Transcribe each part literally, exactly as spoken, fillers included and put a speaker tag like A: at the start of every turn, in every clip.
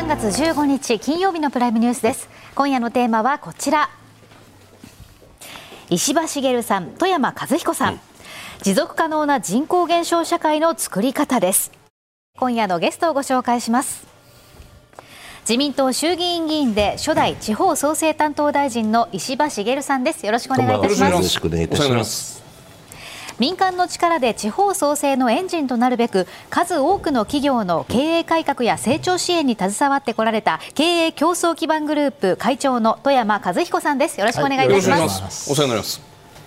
A: がつじゅうごにち金曜日のプライムニュースです。今夜のテーマはこちら。石破茂さん、富山和彦さん、うん、持続可能な人口減少社会の作り方です。今夜のゲストをご紹介します。自民党衆議院議員で初代地方創生担当大臣の石破茂さんです。よろしくお願いいたします。
B: よろしくお願いいたします。
A: 民間の力で地方創生のエンジンとなるべく、数多くの企業の経営改革や成長支援に携わってこられた経営競争基盤グループ会長の富山和彦さんです。よろしくお願いいたします。はい、よろしくお願いします。
B: お世話になります。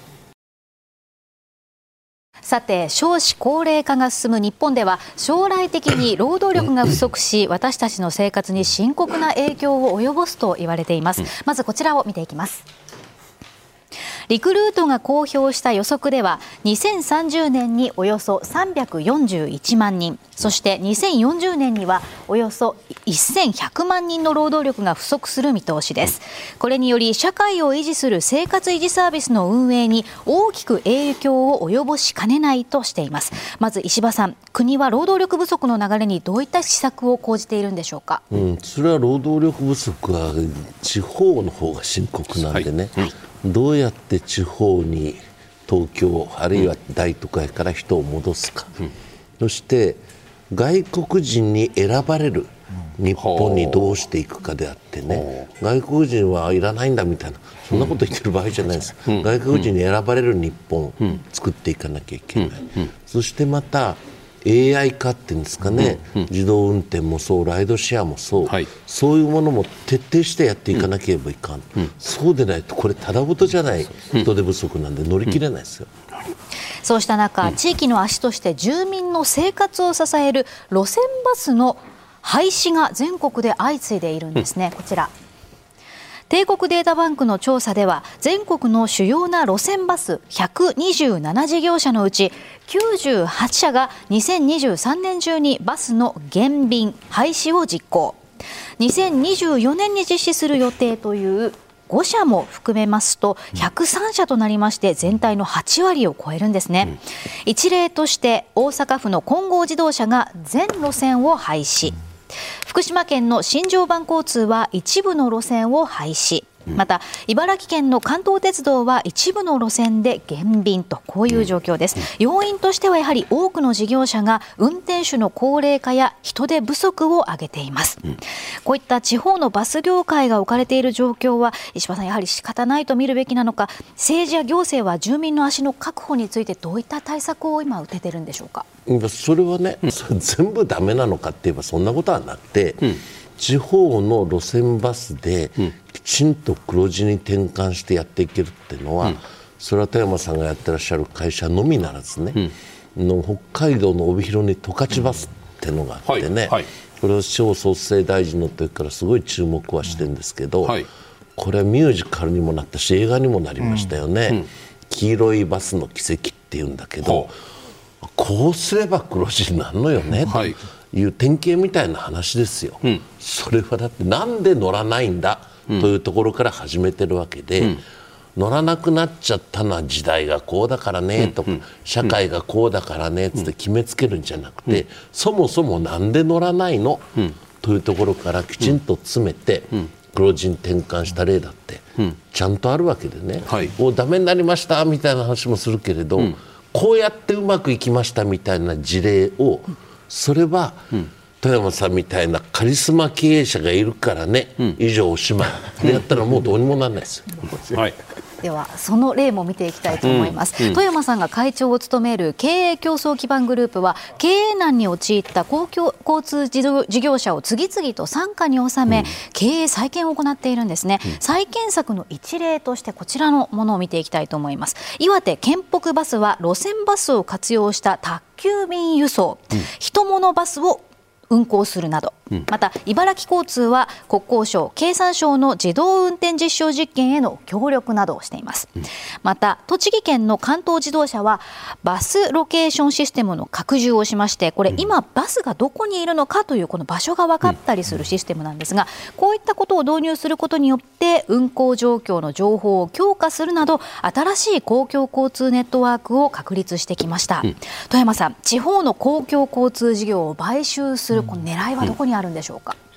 A: さて、少子高齢化が進む日本では将来的に労働力が不足し、私たちの生活に深刻な影響を及ぼすと言われています。まずこちらを見ていきます。リクルートが公表した予測では、にせんさんじゅうねんにおよそさんびゃくよんじゅういちまんにん、そしてにせんよんじゅうねんにはおよそせんひゃくまんにんの労働力が不足する見通しです。これにより社会を維持する生活維持サービスの運営に大きく影響を及ぼしかねないとしています。まず石破さん、国は労働力不足の流れにどういった施策を講じているんでしょうか。
C: うん、それは労働力不足は地方の方が深刻なんでね、はい、うん、どうやって地方に東京あるいは大都会から人を戻すか、うん、そして外国人に選ばれる日本にどうしていくかであってね、うん、外国人はいらないんだみたいな、そんなこと言ってる場合じゃないです、うん、外国人に選ばれる日本を作っていかなきゃいけない、うんうん、そしてまたエーアイ 化っていうんですかね、うんうん、自動運転もそうライドシェアもそう、はい、そういうものも徹底してやっていかなければいかん、うんうん、そうでないとこれただごとじゃない人手不足なんで乗り切れないですよ、うんうん、
A: そうした中、地域の足として住民の生活を支える路線バスの廃止が全国で相次いでいるんですね、うん、こちら帝国データバンクの調査では、全国の主要な路線バスひゃくにじゅうななじぎょうしゃのうちきゅうじゅうはちしゃがにせんにじゅうさんねん中にバスの減便廃止を実行、にせんにじゅうよねんに実施する予定というごしゃも含めますとひゃくさんしゃとなりまして、全体のはちわりを超えるんですね。一例として大阪府の金剛自動車が全路線を廃止、福島県の新常磐交通は一部の路線を廃止、また茨城県の関東鉄道は一部の路線で減便と、こういう状況です。要因としてはやはり多くの事業者が運転手の高齢化や人手不足を挙げています。こういった地方のバス業界が置かれている状況は、石破さん、やはり仕方ないと見るべきなのか、政治や行政は住民の足の確保についてどういった対策を今打ててるんでしょうか。
C: それはね、それ全部ダメなのかって言えばそんなことはなくて、うん、地方の路線バスできちんと黒字に転換してやっていけるっていうのは、うん、それは富山さんがやってらっしゃる会社のみならずね、うん、の北海道の帯広に十勝バスっていうのがあってね、うんはいはい、これを地方創生大臣の時からすごい注目はしてるんですけど、うんはい、これはミュージカルにもなったし映画にもなりましたよね、うんうん、黄色いバスの奇跡っていうんだけど、こうすれば黒字になるのよね、はい、という典型みたいな話ですよ、うん、それはだってなんで乗らないんだというところから始めてるわけで、うん、乗らなくなっちゃったのは時代がこうだからねとか、うんうん、社会がこうだからねって決めつけるんじゃなくて、うん、そもそもなんで乗らないの、うん、というところからきちんと詰めて、うん、黒字に転換した例だってちゃんとあるわけでね、はい、もうダメになりましたみたいな話もするけれど、うん、こうやってうまくいきましたみたいな事例を、それは、うん、富山さんみたいなカリスマ経営者がいるからね、うん、以上おしまいでやったらもうどうにもならないですよ、はい、
A: ではその例も見ていきたいと思います、うんうん、富山さんが会長を務める経営競争基盤グループは、経営難に陥った公共交通事業者を次々と傘下に収め、うん、経営再建を行っているんですね、うん、再建策の一例としてこちらのものを見ていきたいと思います。岩手県北バスは路線バスを活用した宅急便輸送、うん、人物バスを運行するなど、うん、また茨城交通は国交省経産省の自動運転実証実験への協力などをしています、うん、また栃木県の関東自動車はバスロケーションシステムの拡充をしまして、これ今バスがどこにいるのかというこの場所が分かったりするシステムなんですが、こういったことを導入することによって運行状況の情報を強化するなど、新しい公共交通ネットワークを確立してきました、うん、富山さん、地方の公共交通事業を買収するこの狙いはどこにあるんでしょうか。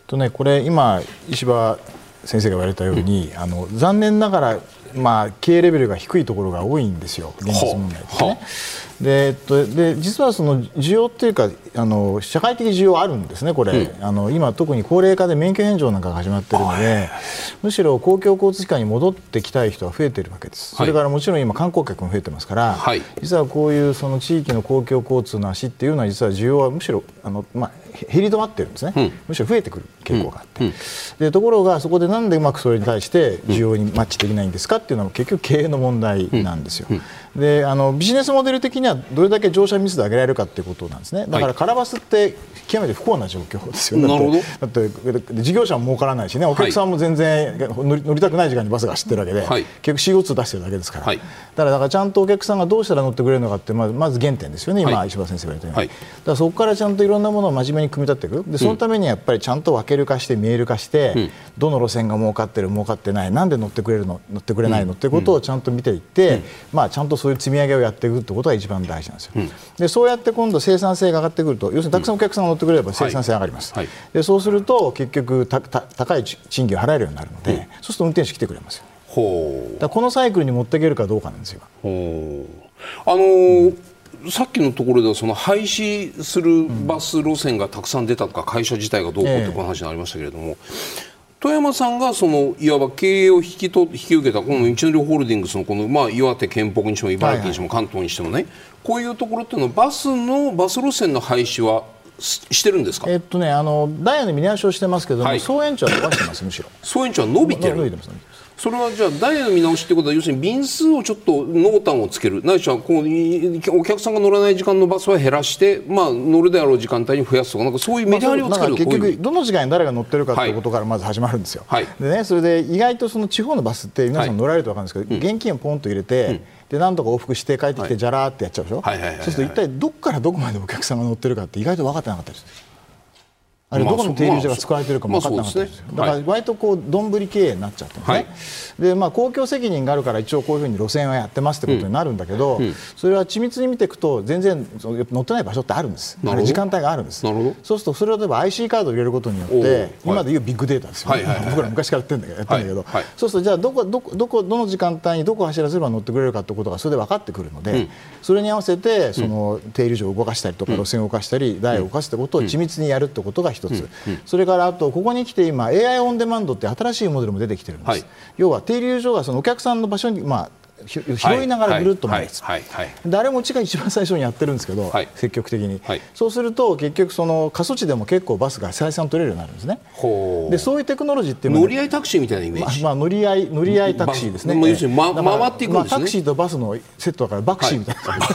B: とね、これ今石破先生が言われたように、うん、あの残念ながら、まあ、経営レベルが低いところが多いんですよ、現実問題ですね。で、えっと、で実はその需要というかあの社会的需要あるんですね、これ、うん、あの今、特に高齢化で免許返上なんかが始まっているので、むしろ公共交通機関に戻ってきたい人は増えているわけです、はい、それからもちろん今、観光客も増えてますから、はい、実はこういうその地域の公共交通の足っていうのは、実は需要はむしろあの、まあ、減り止まっているんですね、うん、むしろ増えてくる傾向があって、うんうん、でところが、そこでなんでうまくそれに対して需要にマッチできないんですかっていうのは、結局、経営の問題なんですよ。うんうんであのビジネスモデル的にはどれだけ乗車密度を上げられるかということなんですね。だからカラバスって極めて不幸な状況ですよ。なるほど。だって事業者も儲からないしね、お客さんも全然乗り、乗りたくない時間にバスが走ってるわけで、はい、結局 シーオーツー 出してるだけですから、はい、だからだからちゃんとお客さんがどうしたら乗ってくれるのかってまず、まず原点ですよね、今、はい、石破先生が言ったように、はい、だからそこからちゃんといろんなものを真面目に組み立てていく。でそのためにはやっぱりちゃんと分ける化して見える化して、うん、どの路線が儲かってる儲かってない、なんで乗ってくれるの乗ってくれないのってことをちゃんと見ていって、うんまあ、ちゃんとそういう積み上げをやっていくということが一番大事なんですよ、うん、でそうやって今度生産性が上がってくると、要するにたくさんお客さんが乗ってくれれば生産性上がります、はいはい、でそうすると結局たた高い賃金を払えるようになるので、うん、そうすると運転手来てくれますよ。ほうだからこのサイクルに持っていけるかどうかなんですよ。
D: ほうあのーうん、さっきのところではその廃止するバス路線がたくさん出たとか、会社自体がどうこうという話になりましたけれども、えー富山さんがそのいわば経営を引きと引き受けたこの一乗ホールディングスのこの、まあ、岩手県北にしても茨城にしても関東にしてもね、はいはい、こういうところっていうのはバスのバス路線の廃止はしてるんですか。
B: えっとね、あのダイヤの見直しをしてますけども、はい、総延長は伸ばしてます。むしろ総
D: 延長は伸びてる。伸びてます、伸びてます。それはじゃあダイヤの見直しということは、要するに便数をちょっと濃淡をつける、ないしはこうお客さんが乗らない時間のバスは減らして、まあ、乗るであろう時間帯に増やすとか、なんかそういうメリハリをつける、
B: まあ、結局どの時間に誰が乗ってるかということからまず始まるんですよ、はい、でね、それで意外とその地方のバスって皆さん乗られると分かるんですけど、はい、現金をポンと入れて、うん、で何とか往復して帰ってきてじゃらーってやっちゃうでしょ。そうすると一体どこからどこまでお客さんが乗ってるかって意外と分かってなかったりする。あれどこの停留所が使われているかも分かってなかったですよ。だから割とこう丼経営になっちゃってますね、はい、でまあ、公共責任があるから一応こういうふうに路線はやってますってことになるんだけど、うんうん、それは緻密に見ていくと全然乗ってない場所ってあるんです。あれ時間帯があるんです。なるほど。そうするとそれを例えば アイシー カードを入れることによって、はい、今でいうビッグデータですよね、はいはいはいはい、僕ら昔からやってるんだけど、やってるんだけど、はいはい、そうするとじゃあどこどこどこどの時間帯にどこを走らせれば乗ってくれるかということがそれで分かってくるので、うん、それに合わせてその停留所を動かしたりとか、うん、路線を動かしたり台を動かすってことを緻密にやるってことが一つ、うんうん、それからあとここに来て今 エーアイ オンデマンドって新しいモデルも出てきてるんです、はい、要は停留所がそのお客さんの場所に、まあ、拾いながらぐるっと回るんです、はいはいはいはい、であれもうちが一番最初にやってるんですけど、はい、積極的に、はい、そうすると結局その過疎地でも結構バスが採算取れるようになるんですね。ほうでそういうテクノロジーっていうのは、
D: 乗り合いタクシーみたいなイメージ、
B: まあまあ、乗り合い乗り合いタクシーですね、
D: まあ、要するに、ま、回っていくんですね、まあ、
B: タクシーとバスのセットだからバクシーみたいな、はい、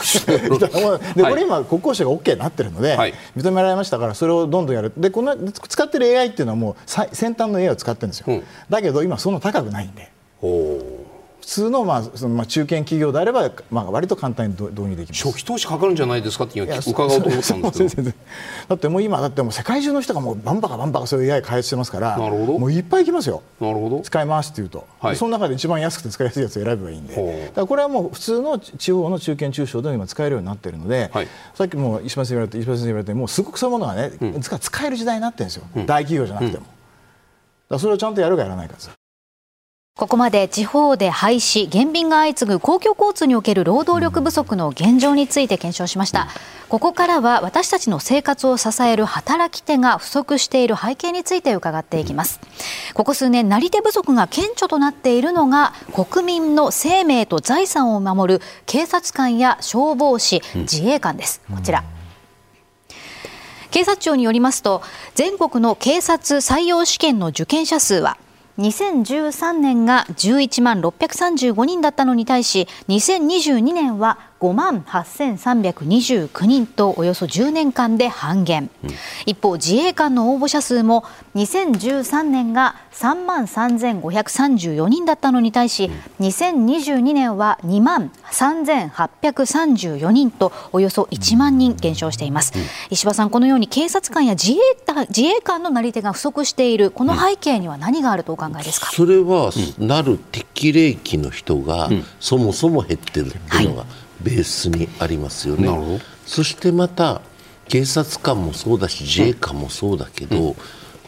B: でこれ今国交省が OK になってるので、はい、認められましたからそれをどんどんやる。でこの使ってる エーアイ っていうのはもう先端の エーアイ を使ってるんですよ、うん、だけど今そんな高くないんで、ほう普通の、まあ、そのまあ中堅企業であれば、まあ、割と簡単に導入できます。
D: 初期投資かかるんじゃないですかって伺おうと思ったんですけど
B: だってもう今だってもう世界中の人がもうバンバカバンバカそういう エーアイ 開発してますから、なるほどもういっぱいいきますよ。なるほど使いますっていうと、はい、その中で一番安くて使いやすいやつを選べばいいんで、だからこれはもう普通の地方の中堅中小でも今使えるようになっているので、はい、さっきも石破先生言われて石破先生言われてもうすごくそういうものがね、うん、使える時代になってるんですよ、うん、大企業じゃなくても、うん、だからそれをちゃんとやるかやらないかです。
A: ここまで地方で廃止減便が相次ぐ公共交通における労働力不足の現状について検証しました。ここからは私たちの生活を支える働き手が不足している背景について伺っていきます。ここ数年なり手不足が顕著となっているのが国民の生命と財産を守る警察官や消防士、自衛官です。こちら警察庁によりますと全国の警察採用試験の受験者数はにせんじゅうさんねんがじゅういちまんろっぴゃくさんじゅうごにんだったのに対しにせんにじゅうにねんはごまんはっせんさんびゃくにじゅうきゅうにんとおよそじゅうねんかんで半減、うん、一方自衛官の応募者数もにせんじゅうさんねんがさんまんさんぜんごひゃくさんじゅうよにんだったのに対し、うん、にせんにじゅうにねんはにまんさんぜんはっぴゃくさんじゅうよにんとおよそいちまんにん減少しています、うん、石破さん、このように警察官や自衛隊、自衛官のなり手が不足しているこの背景には何があるとお考えですか。
C: それは、うん、なる適齢期の人が、うん、そもそも減ってるっていうのが、はい、ベースにありますよね。なるほど。そしてまた警察官もそうだし自衛官もそうだけど、うん、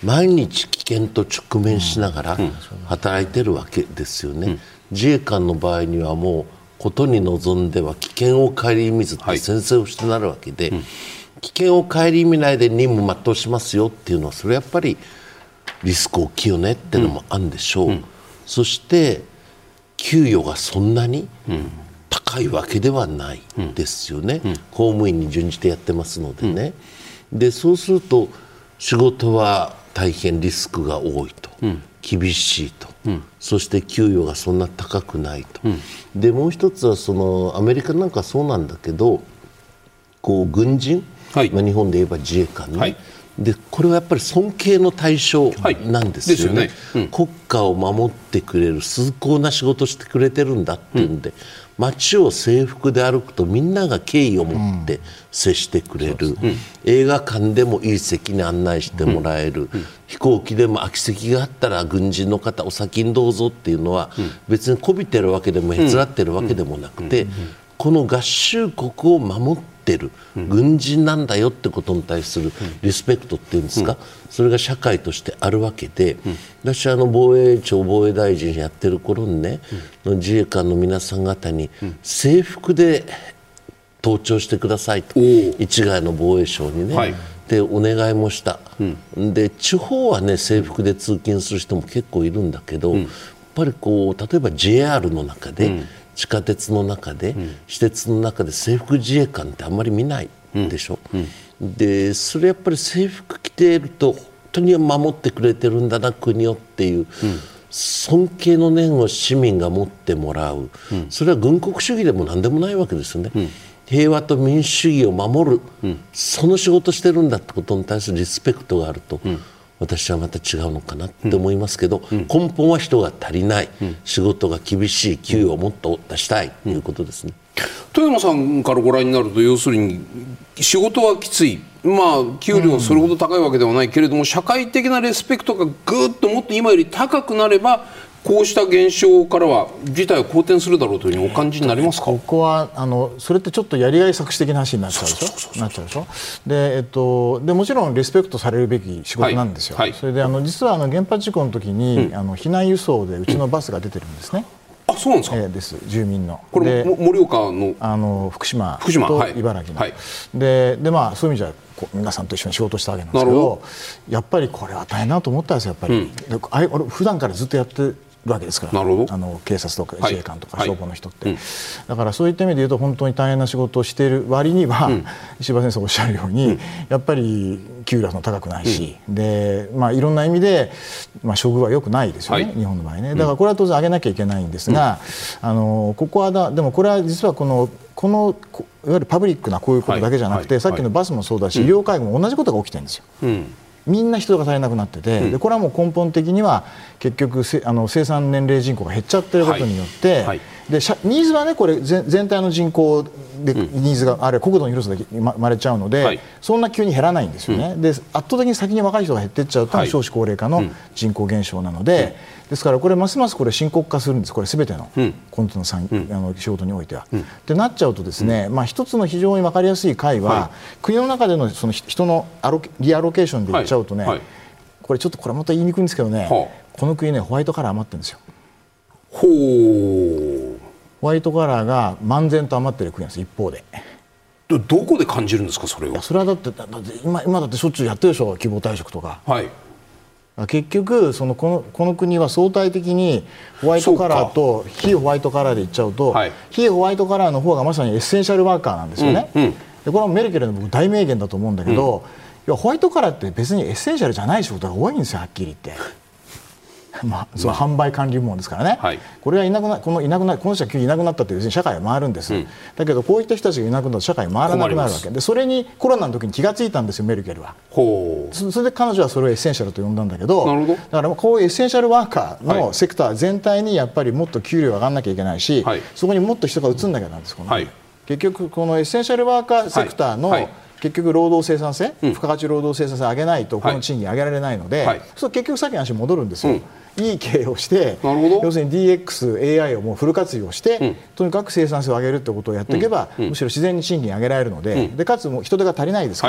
C: 毎日危険と直面しながら働いてるわけですよね、うん、自衛官の場合にはもうことに臨んでは危険を顧みずって宣誓をしてなるわけで、はい、うん、危険を顧みないで任務全うしますよっていうのはそれやっぱりリスク大きいよねっていうのもあるんでしょう、うんうん、そして給与がそんなに高いわけではないですよね、うんうん、公務員に準じてやってますのでね、うん、でそうすると仕事は大変リスクが多いと、うん、厳しいと、うん、そして給与がそんな高くないと、うん、でもう一つはそのアメリカなんかそうなんだけどこう軍人、はい、まあ、日本で言えば自衛官ね、はい、でこれはやっぱり尊敬の対象なんですよね、はい、ですよね、うん、国家を守ってくれる崇高な仕事をしてくれてるんだっていうんで、うん、街を制服で歩くとみんなが敬意を持って接してくれる、うん、映画館でもいい席に案内してもらえる、うん、飛行機でも空き席があったら軍人の方お先にどうぞっていうのは、うん、別にこびてるわけでもへつらってるわけでもなくて、この合衆国を守ってる軍人なんだよってことに対するリスペクトっていうんですか、それが社会としてあるわけで、私はあの防衛庁防衛大臣やってる頃にね、自衛官の皆さん方に制服で登庁してくださいと一概の防衛省にね、はい、でお願いもした、うん、で地方はね制服で通勤する人も結構いるんだけど、うん、やっぱりこう例えば ジェイアール の中で、うん、地下鉄の中で、うん、私鉄の中で制服自衛官ってあんまり見ないでしょ、うんうん、でそれやっぱり制服着ていると本当に守ってくれてるんだな国をっていう、うん、尊敬の念を市民が持ってもらう、うん、それは軍国主義でも何でもないわけですよね、うん、平和と民主主義を守る、うん、その仕事してるんだってことに対するリスペクトがあると、うん、私はまた違うのかなって思いますけど、うん、根本は人が足りない、うん、仕事が厳しい、給与をもっと出したいということですね。
D: 富山さんからご覧になると要するに仕事はきつい、まあ、給料はそれほど高いわけではないけれども、うん、社会的なリスペクトがぐっともっと今より高くなればこうした現象からは事態は好転するだろうというふうにお感じになりますか。
B: ここはあのそれってちょっとやりがい搾取的な話になっちゃうでしょ。なっちゃうでしょ。で、えっと、でもちろんリスペクトされるべき仕事なんですよ、はいはい、それであの実はあの原発事故の時に、うん、あの避難輸送でうちのバスが出てるんですね、
D: うん、あ、そうなんですか、
B: えー、です住民の
D: これ盛岡の
B: あの福島と茨城の、はいはい、で, で、まあ、そういう意味じゃこう皆さんと一緒に仕事したわけなんですけ ど, どやっぱりこれは大変だと思ったんですよ。やっぱり、うん、であれ俺普段からずっとやってるわけですから、あの警察とか自衛官とか消防の人って、はいはい、だからそういった意味で言うと本当に大変な仕事をしている割には、うん、石破先生おっしゃるように、うん、やっぱり給料も高くないし、うん、でまあ、いろんな意味で、まあ、処遇は良くないですよね、はい、日本の場合ね。だからこれは当然上げなきゃいけないんですが、うん、あのここはだでもこれは実はこのこのいわゆるパブリックなこういうことだけじゃなくて、はいはい、さっきのバスもそうだし、医療介護も同じことが起きてるんですよ、うん、みんな人が足りなくなってて、うん、でこれはもう根本的には結局せあの生産年齢人口が減っちゃってることによって、はいはい、でニーズはねこれ全体の人口でニーズがあるいは国土の広さで生まれちゃうので、はい、そんな急に減らないんですよね、うん、で圧倒的に先に若い人が減っていっちゃうと、はい、少子高齢化の人口減少なので、うん、ですからこれますますこれ深刻化するんです。これ全ての今度の産、うん、あの仕事においては、うん、ってなっちゃうとですね、うん、まあ、一つの非常に分かりやすい解は、はい、国の中でのその人のアロリアロケーションで言っちゃうとね、はいはい、これちょっとこれまた言いにくいんですけどね、はあ、この国ねホワイトカラー余ってるんですよ。
D: ほう。
B: ホワイトカラーが漫然と余ってる国なんです。一方で
D: ど, どこで感じるんですかそれは。
B: それはだってだって 今, 今だってしょっちゅうやってるでしょ、希望退職とか、
D: はい、
B: 結局その こ, のこの国は相対的にホワイトカラーと非ホワイトカラーで言っちゃうと、はい、非ホワイトカラーの方がまさにエッセンシャルワーカーなんですよね、うんうん、でこれはメルケルの僕大名言だと思うんだけど、うん、要はホワイトカラーって別にエッセンシャルじゃない仕事が多いんですよ、はっきり言ってまあ、その販売管理部門ですからね、はい、これがいなくなこのいなくなこの人が急にいなくなったって別に社会は回るんです、うん、だけどこういった人たちがいなくなると社会回らなくなるわけで、それにコロナの時に気がついたんですよ、メルケルは。ほう。それで彼女はそれをエッセンシャルと呼んだんだけど、なるほど。だからこういうエッセンシャルワーカーのセクター全体にやっぱりもっと給料が上がらなきゃいけないし、はい、そこにもっと人が移んなきゃなんです、この、はい、結局このエッセンシャルワーカーセクターの、はいはい、結局労働生産性、うん、付加価値労働生産性を上げないとこの賃金上げられないので、はい、そう結局さっきの話に戻るんですよ、うん、いい経営をして、要するに ディーエックス、エーアイ をもうフル活用して、うん、とにかく生産性を上げるということをやっていけば、うん、むしろ自然に賃金上げられるので、うん、でかつもう人手が足りないですから、はい、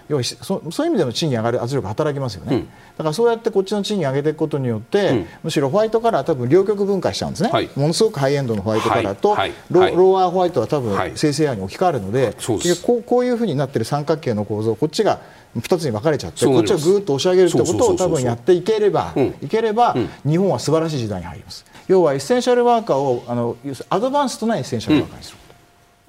B: 要はそそういう意味での賃金上がる圧力が働きますよね、
D: うん、
B: だからそうやってこっちの賃金上げていくことによって、うん、むしろホワイトカラーは多分両極分解しちゃうんですね、はい、ものすごくハイエンドのホワイトカラーと、はいロはい、ローアーホワイトは多分生成 エーアイ に置き換わるので、はい、こう、こういうふうになっている三角形の構造こっちがふたつに分かれちゃってこっちをぐーっと押し上げるということを多分やっていければ、うん、いければ、うん、日本は素晴らしい時代に入ります。要はエッセンシャルワーカーをあのアドバンスとないエッセンシャルワーカーにすること、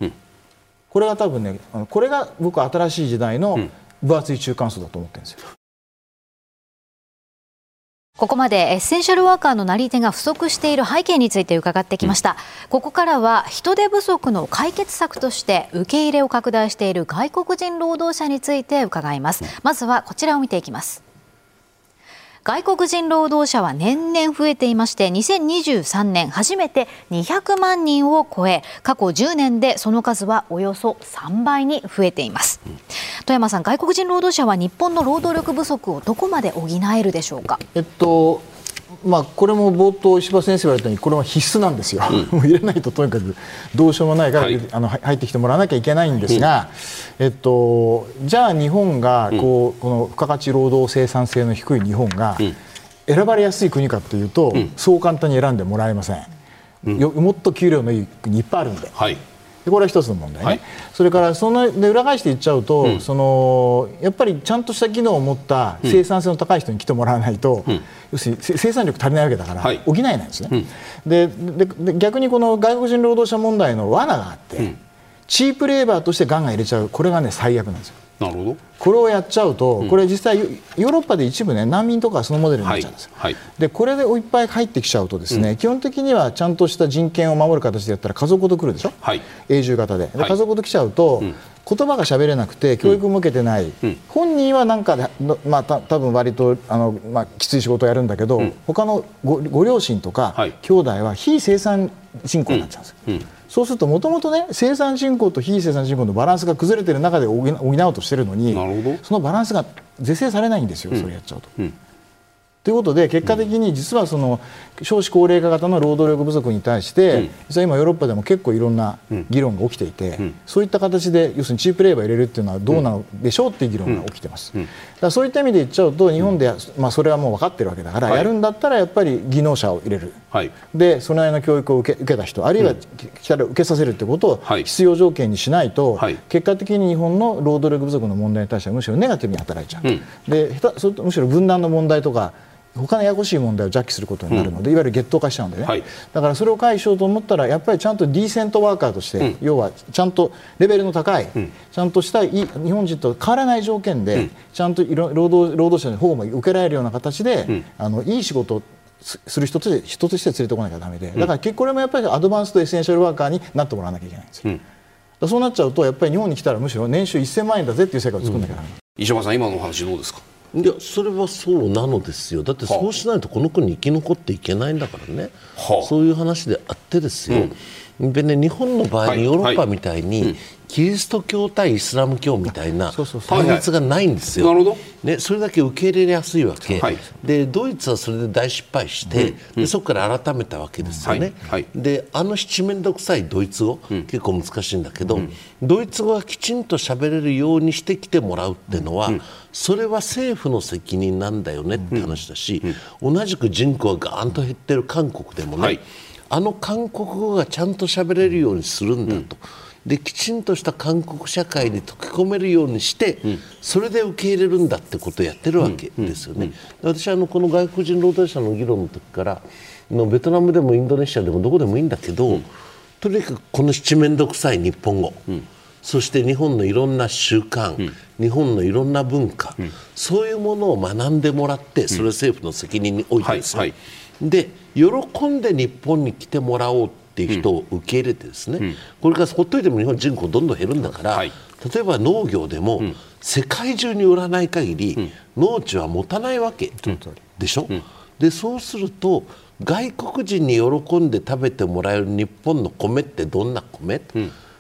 B: うん、これが多分ねこれが僕は新しい時代の分厚い中間層だと思ってるんですよ。
A: ここまでエッセンシャルワーカーのなり手が不足している背景について伺ってきました、うん、ここからは人手不足の解決策として受け入れを拡大している外国人労働者について伺います。まずはこちらを見ていきます。外国人労働者は年々増えていまして、にせんにじゅうさんねん初めてにひゃくまんにんを超え、過去じゅうねんでその数はおよそさんばいに増えています。富山さん、外国人労働者は日本の労働力不足をどこまで補えるでしょうか。
B: えっとまあ、これも冒頭石破先生が言われたようにこれは必須なんですよ、うん、もう入れないととにかくどうしようもないから、はい、あの入ってきてもらわなきゃいけないんですが、うんえっと、じゃあ日本がこう、うん、この付加価値労働生産性の低い日本が選ばれやすい国かというと、うん、そう簡単に選んでもらえません、うん、よもっと給料のいい国いっぱいあるんで、はいでこれは一つの問題ね、はい、それからそので裏返して言っちゃうと、うん、そのやっぱりちゃんとした機能を持った生産性の高い人に来てもらわないと、うん、要するに生産力足りないわけだから、はい、補えないんですね、うん、で, で, で逆にこの外国人労働者問題の罠があって、うん、チープレーバーとしてガンガン入れちゃう、これがね最悪なんですよ。
D: なるほど。
B: これをやっちゃうと、これ実際ヨーロッパで一部ね難民とかそのモデルになっちゃうんですよ、はいはい、でこれでいっぱい入ってきちゃうとですね、うん、基本的にはちゃんとした人権を守る形でやったら家族ごと来るでしょ、はい、永住型 で, で家族ごと来ちゃうと、はい、言葉が喋れなくて教育も受けてない、うん、本人はなんか、まあ、た多分割とあの、まあ、きつい仕事をやるんだけど、うん、他の ご, ご両親とか、はい、兄弟は非生産人口になっちゃうんですよ、うんうん、そうするともともとね生産人口と非生産人口のバランスが崩れている中で補おうとしているのに、なるほど、そのバランスが是正されないんですよ、うん、それやっちゃうと。うんということで結果的に実はその少子高齢化型の労働力不足に対して、うん、実は今ヨーロッパでも結構いろんな議論が起きていて、うん、そういった形で要するにチープレーバー入れるっていうのはどうなのでしょうっていう議論が起きてます、うんうん、だからそういった意味で言っちゃうと日本で、まあ、それはもう分かってるわけだから、はい、やるんだったらやっぱり技能者を入れる、はい、でそのような教育を受け、受けた人あるいは来たら受けさせるということを必要条件にしないと、はい、結果的に日本の労働力不足の問題に対してはむしろネガティブに働いちゃう、うん、で下手それとむしろ分断の問題とか他のややこしい問題を邪気することになるので、うん、いわゆるゲット化しちゃうんでね、はい、だからそれを回避しようと思ったらやっぱりちゃんとディーセントワーカーとして、うん、要はちゃんとレベルの高い、うん、ちゃんとしたい日本人と変わらない条件で、うん、ちゃんと労働、労働者の保護も受けられるような形で、うん、あのいい仕事をする人として人として連れてこなきゃダメで、だからこれもやっぱりアドバンスとエッセンシャルワーカーになってもらわなきゃいけないんですよ、うん、そうなっちゃうとやっぱり日本に来たらむしろ年収せんまんえんだぜっていう世界を作らなきゃダメ、うん、
D: 石破さん今のお話どうですか。
C: いやそれはそうなのですよ。だってそうしないとこの国生き残っていけないんだからね、はあ、そういう話であってですよ、うん、でね、日本の場合にヨーロッパみたいに、はいはい、キリスト教対イスラム教みたいな対立がないんですよ、はいはい、ね、それだけ受け入れやすいわけ、はい、でドイツはそれで大失敗して、うん、でそこから改めたわけですよね、はいはい、であの七面倒くさいドイツ語、うん、結構難しいんだけど、うん、ドイツ語はきちんと喋れるようにしてきてもらうっていうのは、うん、それは政府の責任なんだよねって話だし、うんうん、同じく人口がガーンと減ってる韓国でもね、はい、あの韓国語がちゃんと喋れるようにするんだと、うん、できちんとした韓国社会に溶け込めるようにして、うん、それで受け入れるんだってことをやってるわけですよね、うんうんうん、私はあのこの外国人労働者の議論の時からのベトナムでもインドネシアでもどこでもいいんだけど、うん、とにかくこの七面倒くさい日本語、うん、そして日本のいろんな習慣、うん、日本のいろんな文化、うん、そういうものを学んでもらってそれを政府の責任に置いてですね、はいはい、で喜んで日本に来てもらおうっていう人を受け入れてですね、うん、これからほっといても日本人口どんどん減るんだから、はい、例えば農業でも、うん、世界中に売らない限り、うん、農地は持たないわけ、うん、でしょ、うん、でそうすると外国人に喜んで食べてもらえる日本の米ってどんな米、うん、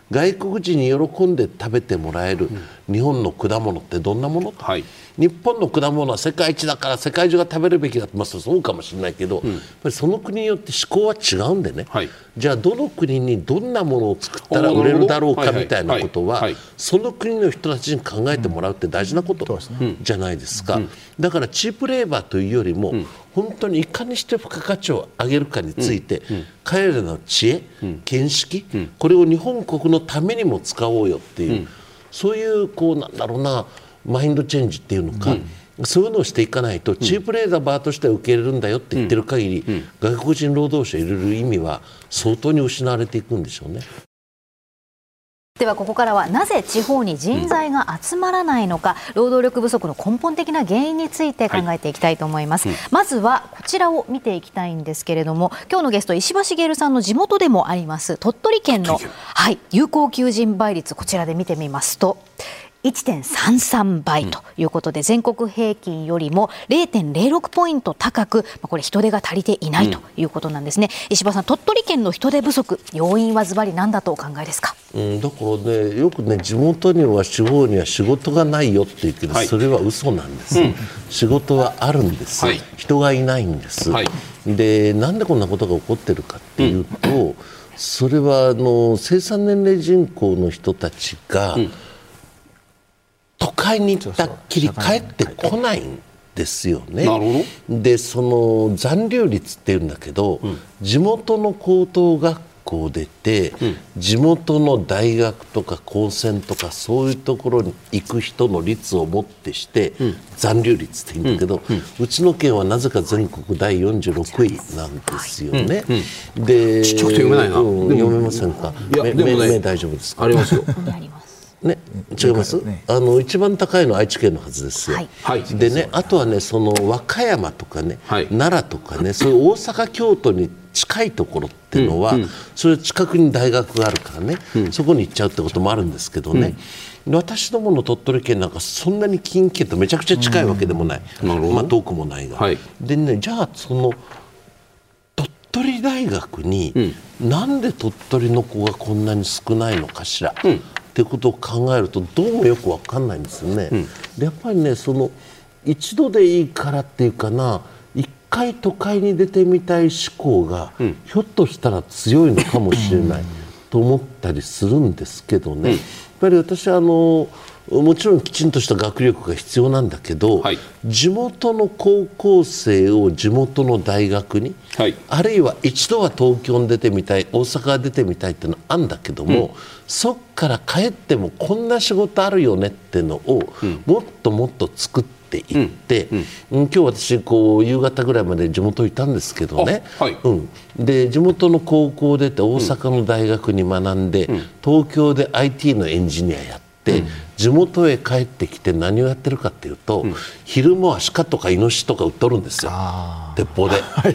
C: 外国人に喜んで食べてもらえる日本の果物ってどんなものと、はい、日本の果物は世界一だから世界中が食べるべきだと、まあ、そうかもしれないけど、うん、やっぱりその国によって思考は違うんでね、はい、じゃあどの国にどんなものを作ったら売れるだろうかみたいなことはその国の人たちに考えてもらうって大事なことじゃないですか、うん、だからチープレーバーというよりも、うん、本当にいかにして付加価値を上げるかについて、うんうん、彼らの知恵、うん、見識、うん、これを日本国のためにも使おうよっていう、うん、そういうこうなんだろうなマインドチェンジっていうのか、うん、そういうのをしていかないと、うん、チープレーバーとしては受け入れるんだよって言ってる限り、うんうん、外国人労働者を入れる意味は相当に失われていくんでしょうね。
A: ではここからはなぜ地方に人材が集まらないのか、うん、労働力不足の根本的な原因について考えていきたいと思います、はい、うん、まずはこちらを見ていきたいんですけれども、今日のゲスト石破茂さんの地元でもあります鳥取県の、はい、有効求人倍率、こちらで見てみますといってんさんさんばいということで、全国平均よりも れいてんれいろく ポイント高く、これ人手が足りていないということなんですね、うん、石破さん、鳥取県の人手不足、要因はズバリ何だとお考えですか？
C: うん、だからね、よくね、地元には地方には仕事がないよって言うけど、はい、それは嘘なんです、うん、仕事はあるんです、はい、人がいないんです、はい、でなんでこんなことが起こってるかっていうと、うん、それはあの生産年齢人口の人たちが、うん、都会に行ったっきり帰ってこないんですよね。なるほど。でその残留率っていうんだけど、うん、地元の高等学校出て、うん、地元の大学とか高専とかそういうところに行く人の率をもってして、うん、残留率って言うんだけど、うんうん、うちの県はなぜか全国だいよんじゅうろくいなんですよね、うんうん、で
D: ちっちゃくて読めないな、
C: うん、読めませんか？いやでもね、大丈夫ですか？
D: ありますよ
C: ね、違います、ね、あの一番高いのは愛知県のはずですよ、はい、でね、あとはね、その和歌山とかね、はい、奈良とかね、そういう大阪京都に近いところっていうのは、うんうん、それ近くに大学があるからね、うん、そこに行っちゃうってこともあるんですけどね、うん、私どもの鳥取県なんかそんなに近畿とめちゃくちゃ近いわけでもない、うん、まあ、遠くもないが、はい、でね、じゃあその鳥取大学に、うん、なんで鳥取の子がこんなに少ないのかしら、うんってことを考えるとどうもよく分かんないんですよね、うん、でやっぱりね、その一度でいいからっていうかな、一回都会に出てみたい思考が、うん、ひょっとしたら強いのかもしれないと思ったりするんですけどね、うん、やっぱり私はあのもちろんきちんとした学力が必要なんだけど、はい、地元の高校生を地元の大学に、はい、あるいは一度は東京に出てみたい、大阪に出てみたいっていうのはあるんだけども、うん、そっから帰ってもこんな仕事あるよねっていうのを、うん、もっともっと作っていって、うんうん、今日私こう夕方ぐらいまで地元いたんですけどね、はい、うん、で地元の高校出て大阪の大学に学んで、うん、東京で アイティー のエンジニアやって、うん、地元へ帰ってきて何をやってるかっていうと、うん、昼もアシカとかイノシシとか売っとるんですよ、鉄砲で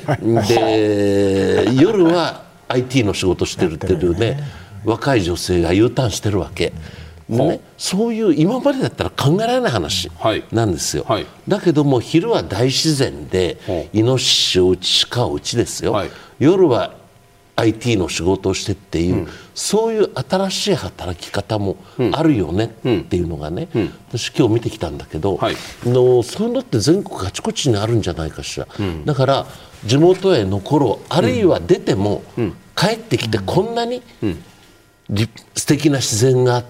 C: で夜は アイティー の仕事してるっていうね、若い女性が U ターンしてるわけ、うんね、そういう今までだったら考えられない話なんですよ、はいはい、だけども昼は大自然でイノシシを打ち鹿を打ちですよ、はい、夜は アイティー の仕事をしてっていう、うん、そういう新しい働き方もあるよねっていうのがね、うんうん、私今日見てきたんだけど、はい、のそういうのって全国あちこちにあるんじゃないかしら、うん、だから地元へ残ろう、あるいは出ても帰ってきてこんなに素敵な自然があって、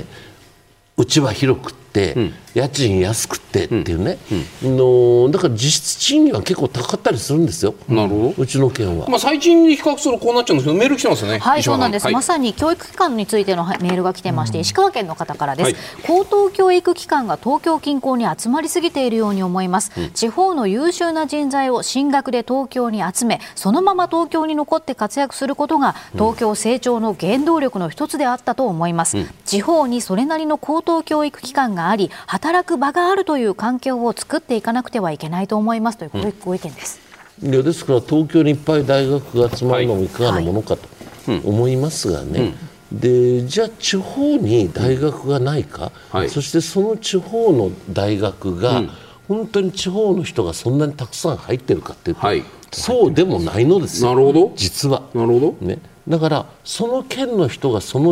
C: うちは広くって、うん、家賃安くてっていうね、うんうん、のだから実質賃金は結構高かったりするんですよ、なるほど、うちの県は、
D: まあ、最近に比較するとこうなっちゃうんですけど、メール来てますよね。
A: はい、そうなんです、はい、まさに教育機関についてのメールが来てまして、うん、石川県の方からです、はい、高等教育機関が東京近郊に集まりすぎているように思います、うん、地方の優秀な人材を進学で東京に集め、そのまま東京に残って活躍することが東京成長の原動力の一つであったと思います、うん、地方にそれなりの高等教育機関があり、働く場があるという環境を作っていかなくてはいけないと思いますという、こういうご意見です、
C: うん、いやですから東京にいっぱい大学が集まるのもいかがなものかと思いますがね、はいはい、うん、でじゃあ地方に大学がないか、うん、はい、そしてその地方の大学が、うん、本当に地方の人がそんなにたくさん入ってるかっていうと、はい、そうでもないのですよ、
D: なるほど、
C: 実は。
D: なるほど、
C: ね、だからその県の人がその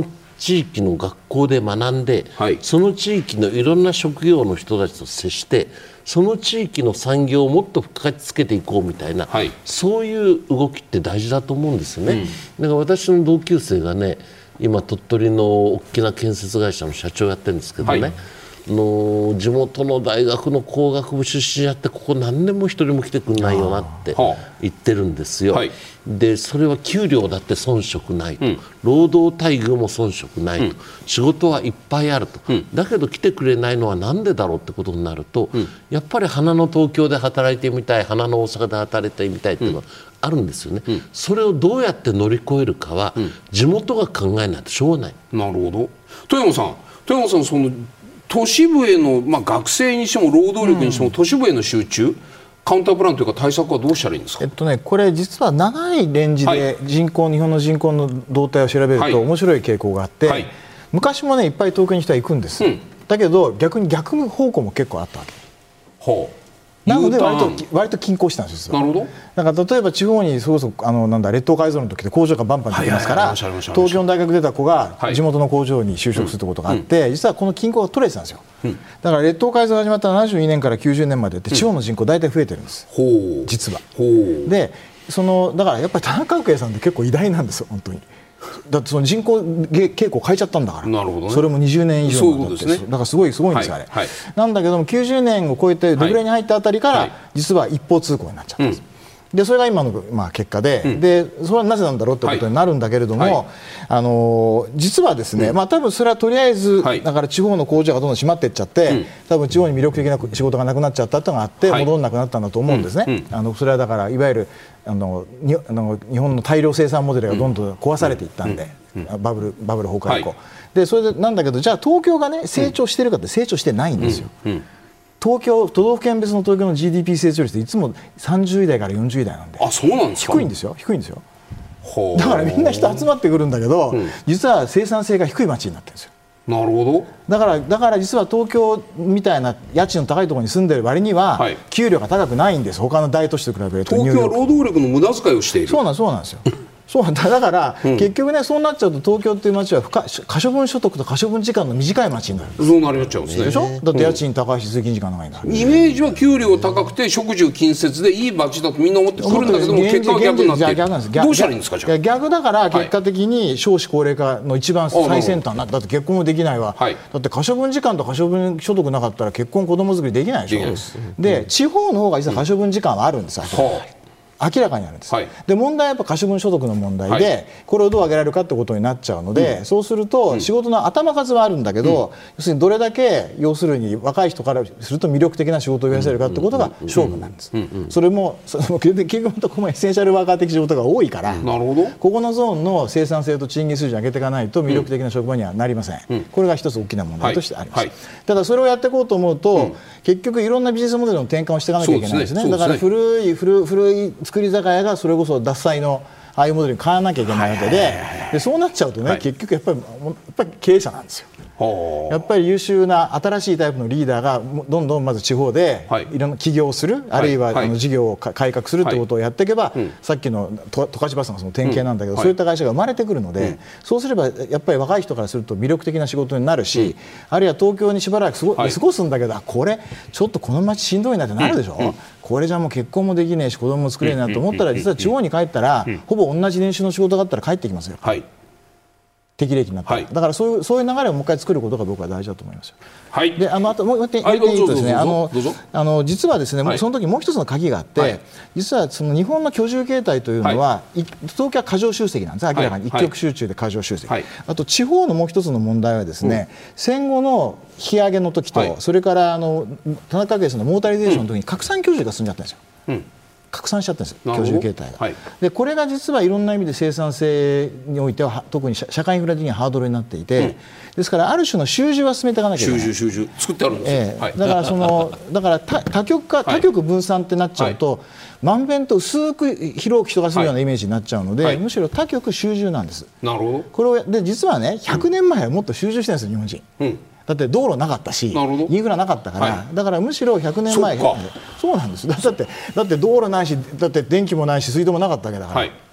C: 地域の学校で学んで、
D: はい、
C: その地域のいろんな職業の人たちと接してその地域の産業をもっと付加つけていこうみたいな、
D: はい、
C: そういう動きって大事だと思うんですよね、うん、だから私の同級生がね今鳥取の大きな建設会社の社長やってるんですけどね、はい、の地元の大学の工学部出身やってここ何年も一人も来てくんないよなって言ってるんですよ、はい、でそれは給料だって遜色ないと、うん、労働待遇も遜色ないと、うん、仕事はいっぱいあると、うん、だけど来てくれないのはなんでだろうってことになると、うん、やっぱり花の東京で働いてみたい花の大阪で働いてみたいっていうのはあるんですよね、うん、それをどうやって乗り越えるかは、うん、地元が考えないとしょうがない。
D: なるほど。富山さん富山さんその都市部への、まあ、学生にしても労働力にしても、うん、都市部への集中カウンタープランというか対策はどうしたらいいんですか。
B: えっとね、これ実は長いレンジで人口、はい、日本の人口の動態を調べると面白い傾向があって、はい、昔もねいっぱい東京に人は行くんです、うん、だけど逆に逆方向も結構あったわけ。
D: ほう。
B: なので割と割と均衡したんですよ。
D: なるほど。
B: だから例えば地方にそこそこあのなんだ列島改造の時で工場がバンバンできますから、東京の大学出た子が地元の工場に就職するってことがあって、はい、実はこの均衡が取れてたんですよ、うん、だから列島改造が始まったななじゅうにねんからきゅうじゅうねんまでって地方の人口大体増えてるんです、うん、実は。でそのだからやっぱり田中角栄さんって結構偉大なんですよ本当に。だってその人口傾向を変えちゃったんだから。
D: なるほど、ね、
B: それもにじゅうねん以上になって、
D: ね、
B: だからすごいすごいんですよ、はい、あれ、はい、なんだけどもきゅうじゅうねんを超えてデフレに入ったあたりから、はい、実は一方通行になっちゃったんです、うん、でそれが今の、まあ、結果で、うん、でそれはなぜなんだろうということになるんだけれども、はい、あの実はですね、うん、まあ、多分それはとりあえず、はい、だから地方の工場がどんどん閉まっていっちゃって、うん、多分地方に魅力的な仕事がなくなっちゃったというのがあって、はい、戻らなくなったんだと思うんですね、うんうん、あのそれはだからいわゆるあのにあの日本の大量生産モデルがどんどん壊されていったんで、うんうん、バブルバブル崩壊以降、はい、でそれでなんだけどじゃあ東京がね成長してるかって成長してないんですよ、うんうん、東京都道府県別の東京の ジーディーピー 成長率っていつもさんじゅうだいからよんじゅうだいなんで。
D: あ、そうなんですか。
B: 低いんですよ低いんですよ。だからみんな人集まってくるんだけど、うん、実は生産性が低い街になってるんですよ。
D: なるほど。
B: だからだから実は東京みたいな家賃の高いところに住んでる割には、はい、給料が高くないんです。他の大都市と比べると。
D: 東京は労働力の無駄遣いをしている。
B: そうなんそうなんですよ。そうだから、うん、結局ねそうなっちゃうと東京っていう街は可処分所得と可処分時間の短い街になる。
D: そうなりちゃうんですね。
B: でしょ。だって家賃高いし通勤時間長いんだ、
D: うん、イメージは給料高くて食住近接でいい街だとみんな思ってくるんだけども結果は逆になっている。どうしたらいいんですか。じゃあ
B: 逆だから結果的に少子高齢化の一番最先端になって、だって結婚もできないわ、はい、だって可処分時間と可処分所得なかったら結婚子供作りできないでしょ。できないです。で地方の方が実は可処分時間はあるんですよ、うん明らかにあるんです、はい、で問題はやっぱ可処分所得の問題で、はい、これをどう上げられるかってことになっちゃうので、うん、そうすると仕事の頭数はあるんだけど、うん、要するにどれだけ要するに若い人からすると魅力的な仕事を増やせるかってことが勝負なんです、うんうんうん、それもそれも結局ここもエッセンシャルワーカー的仕事が多いから、うん、なるほどここのゾーンの生産性と賃金水準を上げていかないと魅力的な職場にはなりません、うん、これが一つ大きな問題としてあります、はいはい、ただそれをやっていこうと思うと、うん、結局いろんなビジネスモデルの転換をしていかなきゃいけないですね。だから古い古古い作り酒屋がそれそれこそ獺祭のああいうモデルに変わらなきゃいけないわけで、でそうなっちゃうとね、はい、結局やっぱりやっぱり経営者なんですよ。やっぱり優秀な新しいタイプのリーダーがどんどんまず地方でいろんな起業をする、はい、あるいはあの事業を改革するということをやっていけば、はい、さっきの十勝バスのその典型なんだけど、うん、そういった会社が生まれてくるので、はい、そうすればやっぱり若い人からすると魅力的な仕事になるし、うん、あるいは東京にしばらく過ご、はい、過ごすんだけどこれちょっとこの街しんどいなってなるでしょ、うんうん、これじゃもう結婚もできねえし子供も作れないなと思ったら実は地方に帰ったらほぼ同じ年収の仕事があったら帰ってきますよ、はい、適齢期になった、はい、だからそういう、そういう流れをもう一回作ることが僕は大事だと思いますよ。はい、であのあともう一点言っていいとですね、あのあの実はですね、はい、その時もう一つの鍵があって、はい、実はその日本の居住形態というのは、はい、東京は過剰集積なんです、明らかに一極集中で過剰集積、はい、あと地方のもう一つの問題はですね、うん、戦後の引き上げの時と、はい、それからあの田中角栄さんのモータリゼーションの時に拡散居住が進んじゃったんですよ。うん、拡散しちゃったんですよ、居住形態が、はい、でこれが実はいろんな意味で生産性においては特に社会インフラ的にはハードルになっていて、うん、ですからある種の習字は進めていかなきゃいけない。
D: 習字習字作ってあるんですよ、えーはい、
B: だからそのだから多多極化多極分散ってなっちゃうと、はい、まんべんと薄く広く人が住むようなイメージになっちゃうので、はい、むしろ多極集中なんです。なるほど。これをで実はねひゃくねんまえはもっと集中してるんですよ日本人、うん、だって道路なかったしインフラなかったから、はい、だからむしろひゃくねんまえそ, そうなんです。だってだって道路ないしだって電気もないし水道もなかったわけだから、はい、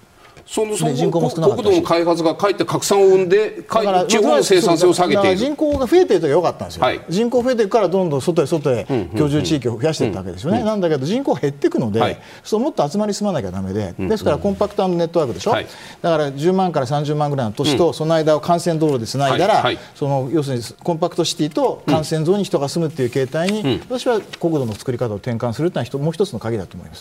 D: そのその
B: 人口も少なかったし、
D: 国土の開発がかえって拡散を生んでか
B: だから
D: 地方の生産性を下げている。
B: だから人口が増えていると良かったんですよ、
D: はい、人
B: 口増えていくからどんどん外へ外へ居住地域を増やしていったわけですよね、うんうん、なんだけど人口減っていくので、はい、そうもっと集まり住まなきゃだめで、ですからコンパクトネットワークでしょ、はい、だからじゅうまんからさんじゅうまんぐらいの都市と、うん、その間を幹線道路でつないだら、はいはい、その要するにコンパクトシティと幹線ゾーンに人が住むっていう形態に、うん、私は国土の作り方を転換するというのはもう一つの鍵だと思います。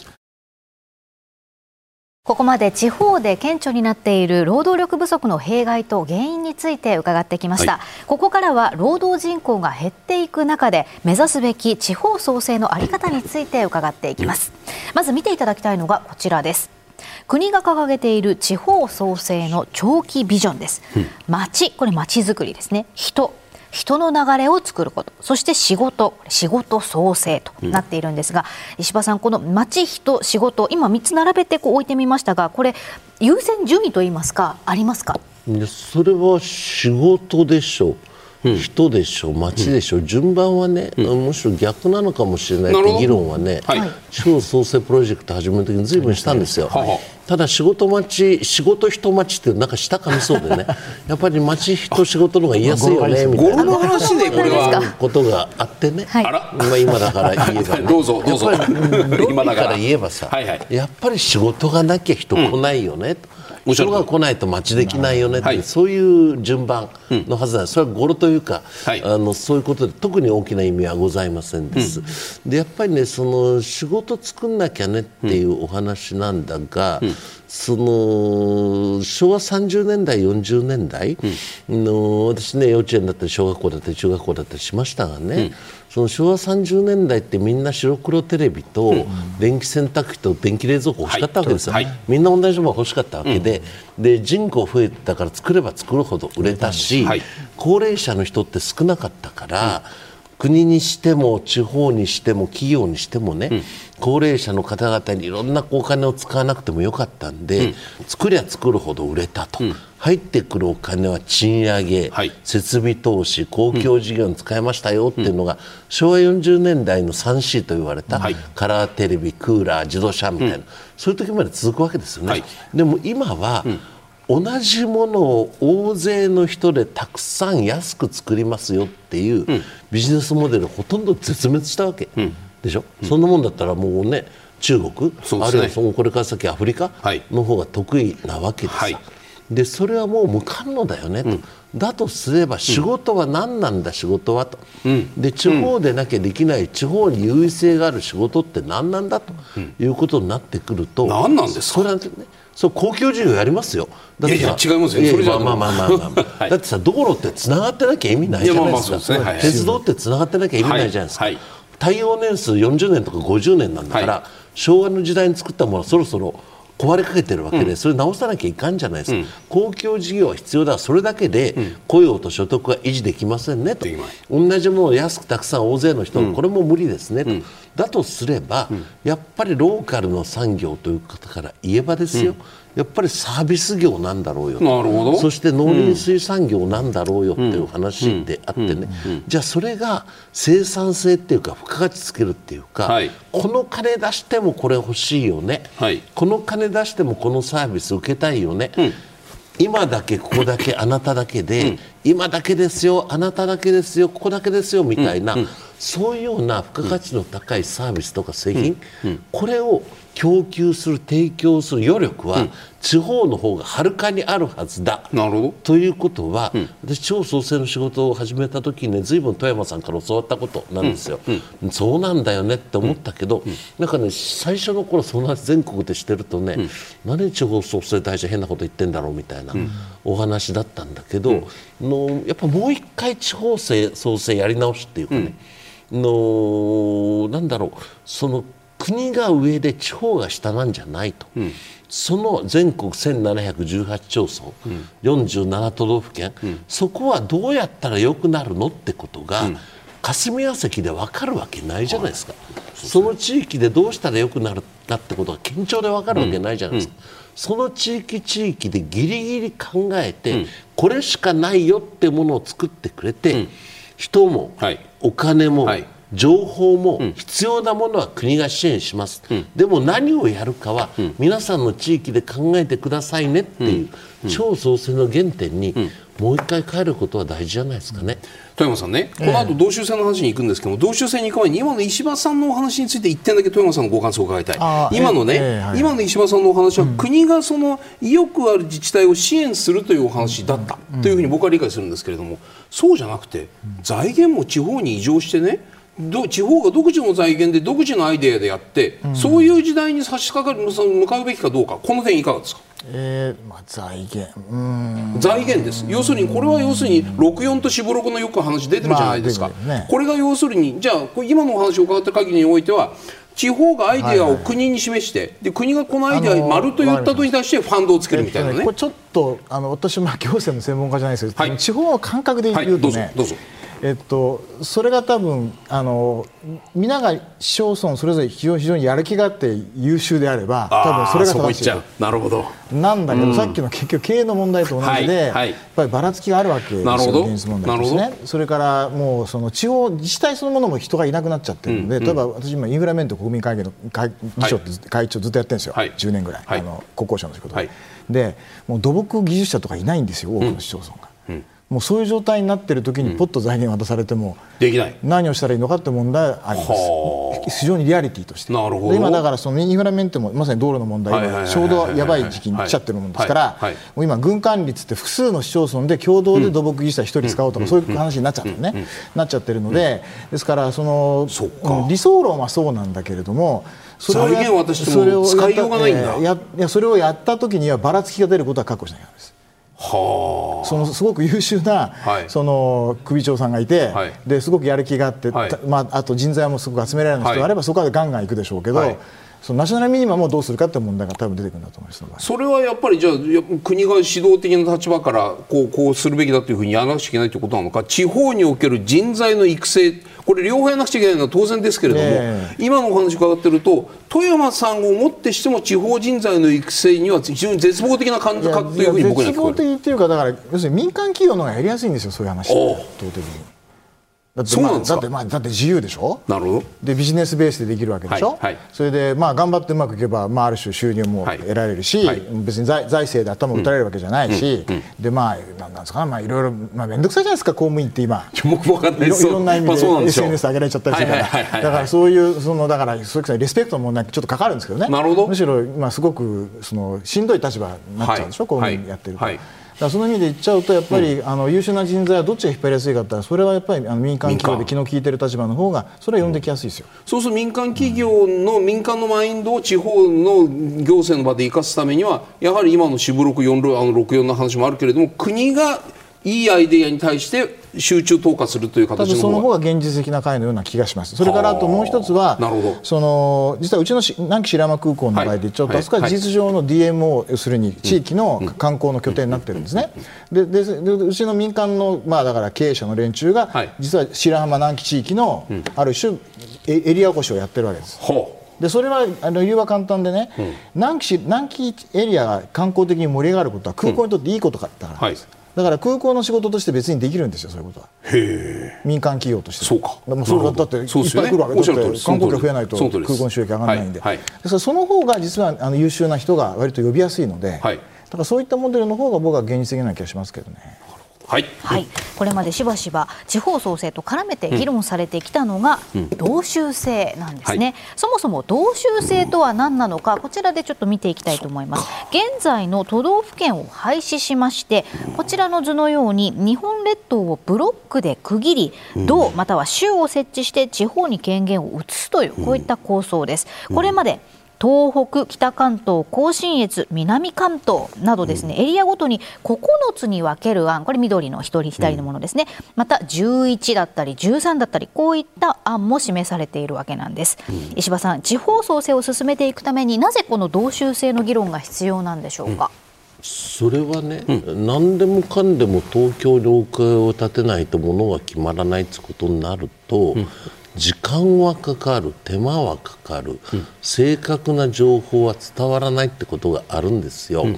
A: ここまで地方で顕著になっている労働力不足の弊害と原因について伺ってきました、はい、ここからは労働人口が減っていく中で目指すべき地方創生の在り方について伺っていきます。まず見ていただきたいのがこちらです。国が掲げている地方創生の長期ビジョンです、うん、町、これ町づくりですね、人人の流れを作ること、そして仕事、仕事創生となっているんですが、うん、石破さん、この町、人、仕事、今みっつ並べてこう置いてみましたが、これ優先順位といいますか、ありますか？
C: それは仕事でしょう、うん、人でしょう、町でしょう、うん、順番はね、うん、むしろ逆なのかもしれないという議論はね、はい、地方創生プロジェクト始めるときに随分したんですよ、はい、ただ仕事町、仕事人町ってなんか下噛みそうでねやっぱり町人仕事の方が言いやすいよねみたいな
D: の話でこれは
C: ことがあってね、はい、まあ、今だから言えば、ね、
D: どうぞどうぞ
C: 今だから言えばさ、はいはい、やっぱり仕事がなきゃ人来ないよね、うん、人が来ないと町できないよねって、はい、そういう順番のはずなんです。それは語呂というか、はい、あのそういうことで特に大きな意味はございませんです、うん、でやっぱりね、その仕事作んなきゃねっていうお話なんだが、うん、その昭和さんじゅうねんだいよんじゅうねんだいの、私ね、幼稚園だったり小学校だったり中学校だったりしましたがね、うん、その昭和さんじゅうねんだいってみんな白黒テレビと電気洗濯機と電気冷蔵庫欲しかったわけですよ、はいはい、みんな同じものが欲しかったわけで、うん、で人口増えたから作れば作るほど売れたし、はい、高齢者の人って少なかったから、うん、国にしても地方にしても企業にしてもね、うん、高齢者の方々にいろんなお金を使わなくてもよかったんで、うん、作りゃ作るほど売れたと、うん、入ってくるお金は賃上げ、はい、設備投資、公共事業に使いましたよっていうのが、うん、昭和よんじゅうねんだいの スリーシー と言われた、はい、カラーテレビ、クーラー、自動車みたいな、うん、そういう時まで続くわけですよね、はい、でも今は、うん、同じものを大勢の人でたくさん安く作りますよっていうビジネスモデルほとんど絶滅したわけ、うん、でしょ、うん、そんなもんだったらもうね、中国、ね、あるいはそのこれから先アフリカの方が得意なわけです、はい、でそれはもう無可能だよねと、うん、だとすれば仕事は何なんだ、うん、仕事はと、うん、で地方でなきゃできない、うん、地方に優位性がある仕事って何なんだということになってくると、
D: 何なんですか、
C: それはね、そう公共事業やりますよ。だって
D: いやいや違いますよ。それじゃ
C: まあまあまあまあ、まあはい、だってさ、道路ってつながってなきゃ意味ないじゃないですか。鉄道ってつながってなきゃ意味ないじゃないですか、はいはい、耐用年数よんじゅうねんとかごじゅうねんなんだから、はい、昭和の時代に作ったものはそろそろ壊れかけてるわけで、うん、それ直さなきゃいかんじゃないですか、うん、公共事業は必要だ、それだけで雇用と所得は維持できませんねと、うん、同じものを安くたくさん大勢の人、うん、これも無理ですねと、うん、だとすれば、うん、やっぱりローカルの産業という方から言えばですよ、うん、やっぱりサービス業なんだろうよ、
D: なるほど、
C: そして農林水産業なんだろうよっていう話であってね、うんうんうん、じゃあそれが生産性っていうか付加価値つけるっていうか、はい、この金出してもこれ欲しいよね、はい、この金出してもこのサービス受けたいよね、うん、今だけここだけあなただけで、うん、今だけですよあなただけですよここだけですよみたいな、うんうん、そういうような付加価値の高いサービスとか製品、うんうん、これを供給する提供する余力は、うん、地方の方がはるかにあるはずだ。
D: なるほど。
C: ということは、うん、私地方創生の仕事を始めた時にね、ずいぶん富山さんから教わったことなんですよ、うんうん、そうなんだよねって思ったけど、うんうん、なんかね最初の頃そんな全国でしてるとね、うん、何地方創生大臣変なこと言ってんだろうみたいなお話だったんだけど、うん、のやっぱもう一回地方創生やり直しっていうかね、うん、のなんだろう、その国が上で地方が下なんじゃないと、うん、その全国せんななひゃくじゅうはち町村、うん、よんじゅうなな都道府県、うん、そこはどうやったら良くなるのってことが、うん、霞が関で分かるわけないじゃないですか、はい、その地域でどうしたら良くなるかってことが県庁で分かるわけないじゃないですか、うんうん、その地域地域でギリギリ考えて、うん、これしかないよってものを作ってくれて、うん、人も、はい、お金も、はい、 情報も必要なものは国が支援します、うん、でも何をやるかは皆さんの地域で考えてくださいねっていう、うん、地方創生の原点にもう一回帰ることは大事じゃないですかね。
D: 富山さんね、この後道州制の話に行くんですけども、道州制に行く前に今の石破さんのお話について一点だけ富山さんのご感想を伺いたい。今のね、えーはい、今の石破さんのお話は、うん、国がその意欲ある自治体を支援するというお話だったというふうに僕は理解するんですけれども、そうじゃなくて財源も地方に移譲してね、地方が独自の財源で独自のアイデアでやって、うん、そういう時代に差し掛かる向かうべきかどうか、この点いかがですか。
B: えーまあ、財源うーん
D: 財源です。要するにこれは要するにろくよんとしぶろくのよく話出てるじゃないですか、まあね、これが要するにじゃあ今のお話を伺った限りにおいては地方がアイデアを国に示して、はいはい、で国がこのアイデアに丸と言ったとに対してファンドをつけるみたいなね、
B: これちょっとあの私は行政の専門家じゃないですけど、はい、地方の感覚で言うとね、はい、どうぞどうぞ。えっと、それが多分あの皆が市町村それぞれ非常に非常にやる気があって優秀であれば多分それが正しい。
D: なるほど。
B: なんだけど、うん、さっきの結局経営の問題と同じで、はいはい、やっぱりばらつきがあるわけですよ、現実問題ですね。それからもうその地方自治体そのものも人がいなくなっちゃってるので、うん、例えば私今インフラメント国民会議の会議長って、はい、会長ずっとやってるんですよ、はい、じゅうねんぐらい、はい、あの国交省の仕事で、はい、でもう土木技術者とかいないんですよ、多くの市町村が。うんうん、もうそういう状態になっているときにポッと財源渡されても
D: できない、
B: 何をしたらいいのかって問題はあります。非常にリアリティとして。
D: なるほど。
B: 今だからそのインフラメンテもまさに道路の問題がちょうどやばい時期に来ちゃってるもんですから、もう今軍管理つって複数の市町村で共同で土木技術者ひとり使おうとか、そういう話になっちゃってね、なっちゃってるので、ですからその理想論はそうなんだけれども、
D: それを財源渡しても使いようがないんだ。
B: いや、それをやったときにはばらつきが出ることは確保しなきゃいけないです。
D: は
B: そのすごく優秀な、はい、その首長さんがいて、はい、ですごくやる気があって、はい、まあ、あと人材もすごく集められる人があれば、はい、そこはガンガンいくでしょうけど、はい、そのナショナルミニマムをどうするかという問題が多分出てくるんだと思います。
D: それはやっぱりじゃあ国が指導的な立場からこう、こうするべきだというふうにやらなくちゃいけないということなのか、地方における人材の育成、これ両方やらなくちゃいけないのは当然ですけれども、えー、今のお話を伺っていると富山さんをもってしても地方人材の育成には非常に絶望的な感じかというふうに僕には聞こえる。
B: 絶望的っていうか、だから要するに民間企業の方がやりやすいんですよ、そういう話。圧倒的に。だって、まあ、だって、まあ、だって自由でしょ。
D: なるほど。
B: でビジネスベースでできるわけでしょ、はいはい、それで、まあ、頑張ってうまくいけば、まあ、ある種収入も得られるし、はい、別に 財, 財政で頭を打たれるわけじゃないし、うんうん、でまあなんなんですか、まあ、いろいろ、まあ、面倒くさいじゃないですか、公務員って今
D: 僕分かんないです。
B: いろんな意味で エスエヌエス 上げられちゃったりするから、だからそういうそのだからそういうリスペクトの問題ちょっとかかるんですけどね。
D: なるほど。
B: むしろ今すごくそのしんどい立場になっちゃうでしょ、公務員やってると。はいはい、だからその意味で言っちゃうとやっぱり、うん、あの優秀な人材はどっちが引っ張りやすいかって、それはやっぱりあの民間企業で気の利いてる立場の方がそれは呼んできやすいですよ。
D: うん、そうすると民間企業の、うん、民間のマインドを地方の行政の場で生かすためにはやはり今の四分六四あの六四の話もあるけれども、国がいいアイデアに対して集中投下するという形の方が、
B: その方が現実的な回のような気がします。それからあともう一つは、その実はうちの南紀白山空港の場合で言っちゃうと、はい、あそこは事実上の ディーエムオー、要するに地域の観光の拠点になってるんですね。でででうちの民間の、まあ、だから経営者の連中が、はい、実は白浜南紀地域のある種エリアおこしをやってるわけです。でそれはあの理由は簡単でね、うん、南紀南紀エリアが観光的に盛り上がることは空港にとっていいことだからです。うん、はい、だから空港の仕事として別にできるんですよ、そういうことは。へ民間企業として。
D: そうか。
B: だそれだっていっぱい来るわけだって、観光客増えないと空港の収益上がらないんで、はいはい、ですからその方が実はあの優秀な人が割と呼びやすいので、はい、だからそういったモデルの方が僕は現実的な気がしますけどね。
D: はい
A: はい、これまでしばしば地方創生と絡めて議論されてきたのが道州制なんですね。はい、そもそも道州制とは何なのか、こちらでちょっと見ていきたいと思います。現在の都道府県を廃止しまして、こちらの図のように日本列島をブロックで区切り、道または州を設置して地方に権限を移すというこういった構想です。これまで東北、北関東、甲信越、南関東などですね、エリアごとにここのつに分ける案、これ緑の一人左のものですね、またじゅういちだったりじゅうさんだったり、こういった案も示されているわけなんです。石破さん、地方創生を進めていくためになぜこの道州制の議論が必要なんでしょうか。
C: うん、それはね、うん、何でもかんでも東京領海を立てないとものが決まらないということになると、うん、時間はかかる、手間はかかる、うん、正確な情報は伝わらないってことがあるんですよ。うん、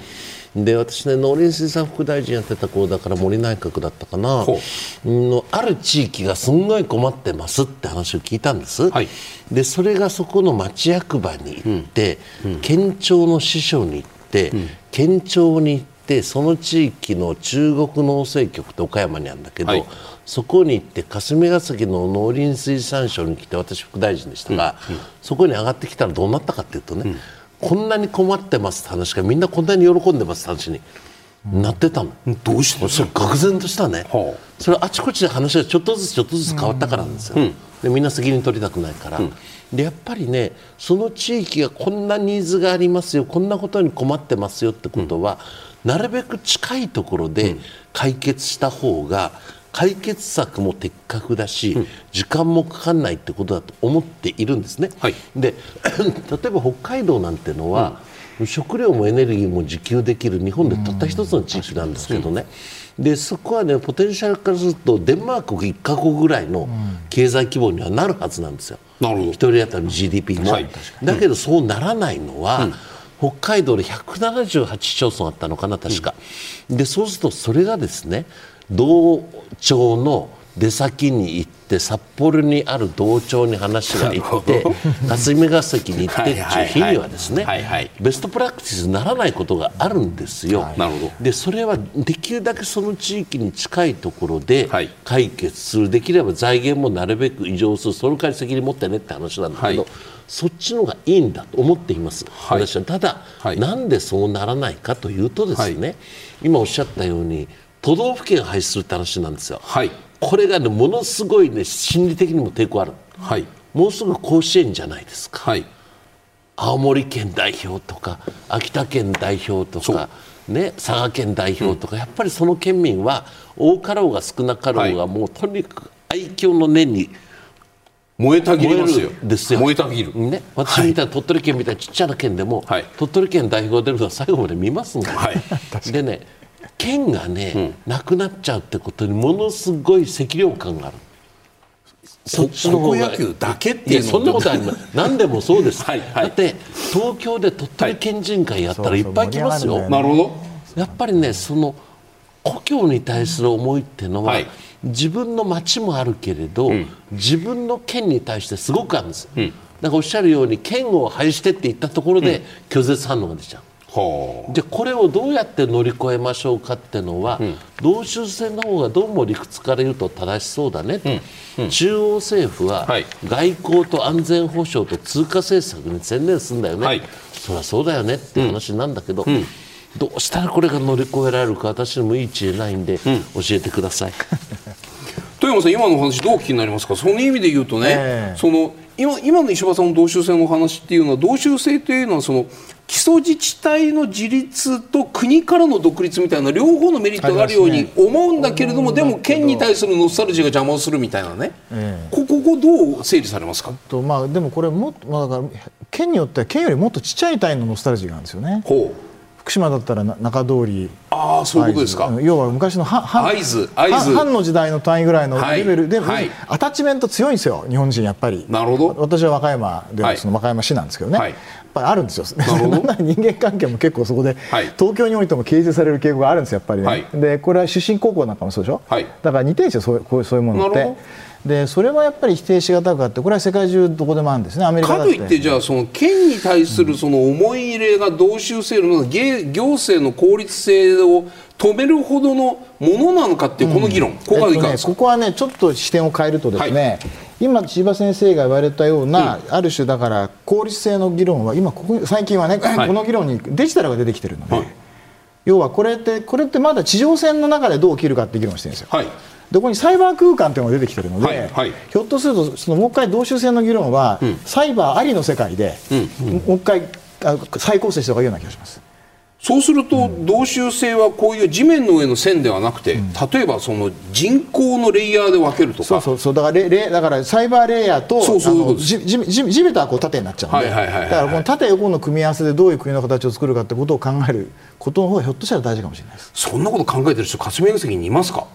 C: で私ね、農林水産副大臣やってた頃だから森内閣だったかな、のある地域がすんごい困ってますって話を聞いたんです、はい、でそれがそこの町役場に行って、うんうん、県庁の支所に行って、うん、県庁に行ってその地域の中国農政局って岡山にあるんだけど、はい、そこに行って霞が関の農林水産省に来て私副大臣でしたが、うんうん、そこに上がってきたらどうなったかというとね、うん、こんなに困ってますって話がみんなこんなに喜んでますって話になってたの、うん、どうしてそれ愕然としたね、はあ、それあちこちで話がちょっとずつちょっとずつ変わったからなんですよ、うん、でみんな責任取りたくないから、うん、でやっぱりねその地域がこんなニーズがありますよこんなことに困ってますよってことは、うん、なるべく近いところで解決した方が解決策も的確だし、うん、時間もかかんないってことだと思っているんですね、はい、で例えば北海道なんてのは、うん、食料もエネルギーも自給できる日本でたった一つの地域なんですけどね、うん、でそこはねポテンシャルからするとデンマークいっカ国ぐらいの経済規模にはなるはずなんですよ、うん、ひとり当たりの ジーディーピー も、はい、だけどそうならないのは、うん、北海道でひゃくななじゅうはち市町村あったのかな確か、うん、でそうするとそれがですね道庁の出先に行って札幌にある道庁に話が行って霞が関に行ってっていう日にはですねベストプラクティスにならないことがあるんですよ、はい、でそれはできるだけその地域に近いところで解決する、できれば財源もなるべく移譲する、その代わり責任持ってねって話なんだけど、はい、そっちの方がいいんだと思っています、はい、私はただ、はい、なんでそうならないかというとですね、はい、今おっしゃったように都道府県廃止するって話なんですよ、はい、これが、ね、ものすごい、ね、心理的にも抵抗ある、はい、もうすぐ甲子園じゃないですか、はい、青森県代表とか秋田県代表とか、ね、佐賀県代表とか、うん、やっぱりその県民は多かろうが少なかろうが、はい、もうとにかく愛嬌の念に
D: 燃えたぎりますよ。
C: ですよ。
D: 燃えたぎる、
C: ね、私みたいな鳥取県みたいなちっちゃな県でも、はい、鳥取県代表が出るのは最後まで見ますもん、はい、でね県がね、うん、なくなっちゃうってことにものすごい責任感がある。
D: そっちの方が高校野球だけっていうの
C: いやそんなことあります何でもそうですはい、はい、だって東京で鳥取県人会やったらいっぱい来ますよ、
D: はい、なるほど。
C: やっぱりねその故郷に対する思いっていうのは、はい、自分の町もあるけれど、うん、自分の県に対してすごくあるんです、うん、だからおっしゃるように県を廃止してって言ったところで、うん、拒絶反応が出ちゃう。でこれをどうやって乗り越えましょうかっていうのは、うん、同州制の方がどうも理屈から言うと正しそうだねと、うんうん、中央政府は外交と安全保障と通貨政策に専念するんだよね、はい、そりゃそうだよねって話なんだけど、うん、どうしたらこれが乗り越えられるか私にもいい知恵ないんで、うん、教えてください
D: 富山さん今の話どうお聞きになりますか。その意味で言うとね、えー、その 今, 今の石破さんの同州制の話っていうのは同州制というのはその基礎自治体の自立と国からの独立みたいな両方のメリットがあるように思うんだけれども、でも県に対するノスタルジーが邪魔をするみたいなね、えー、ここをどう整理されますか。
B: と、まあ、でもこれも、まあ、だから県によっては県よりもっとちっちゃい単位のノスタルジーがあるんですよね。ほう福島だったら中通り、
D: ああそういうことですか。
B: 要は昔の
D: 会津
B: 藩の時代の単位ぐらいのレベルで、はいはい、アタッチメント強いんですよ日本人やっぱり。なるほど。私は和歌山で、はい、その和歌山市なんですけどね、はい、やっぱりあるんですよ。なんなら人間関係も結構そこで、はい、東京においても形成される傾向があるんですよやっぱりね、はい、でこれは出身高校なんかもそうでしょ、はい、だから似てるんですよそういう、そういうものって。でそれはやっぱり否定しがたくあって、これは世界中どこでもあるんですね。アメリカだって。
D: かといってじゃあその県に対するその思い入れが同州制の行政の効率性を止めるほどのものなのかっていうこの議論、うん、ここはいかがですか。
B: えっとね、ここはねちょっと視点を変えるとですね、はい、今千葉先生が言われたような、うん、ある種だから効率性の議論は今ここ最近はね、はい、この議論にデジタルが出てきてるので、はい、要はこれってこれってまだ地上戦の中でどう起きるかって議論してるんですよ。はい、でここにサイバー空間というのが出てきているので、はいはい、ひょっとするとそのもう一回同州制の議論は、うん、サイバーありの世界で、うんうん、もう一回再構成した方がいいような気がします。
D: そうすると、うん、同州制はこういう地面の上の線ではなくて、うん、例えばその人工のレイヤーで分けるとか。
B: そうそうそう、だからレレだからサイバーレイヤーと地べたはこう縦になっちゃうんで、だからこの縦横の組み合わせでどういう国の形を作るかってことを考えることの方がひょっとしたら大事かもしれないです。
D: そんなこと考えてる人霞が関にいますか。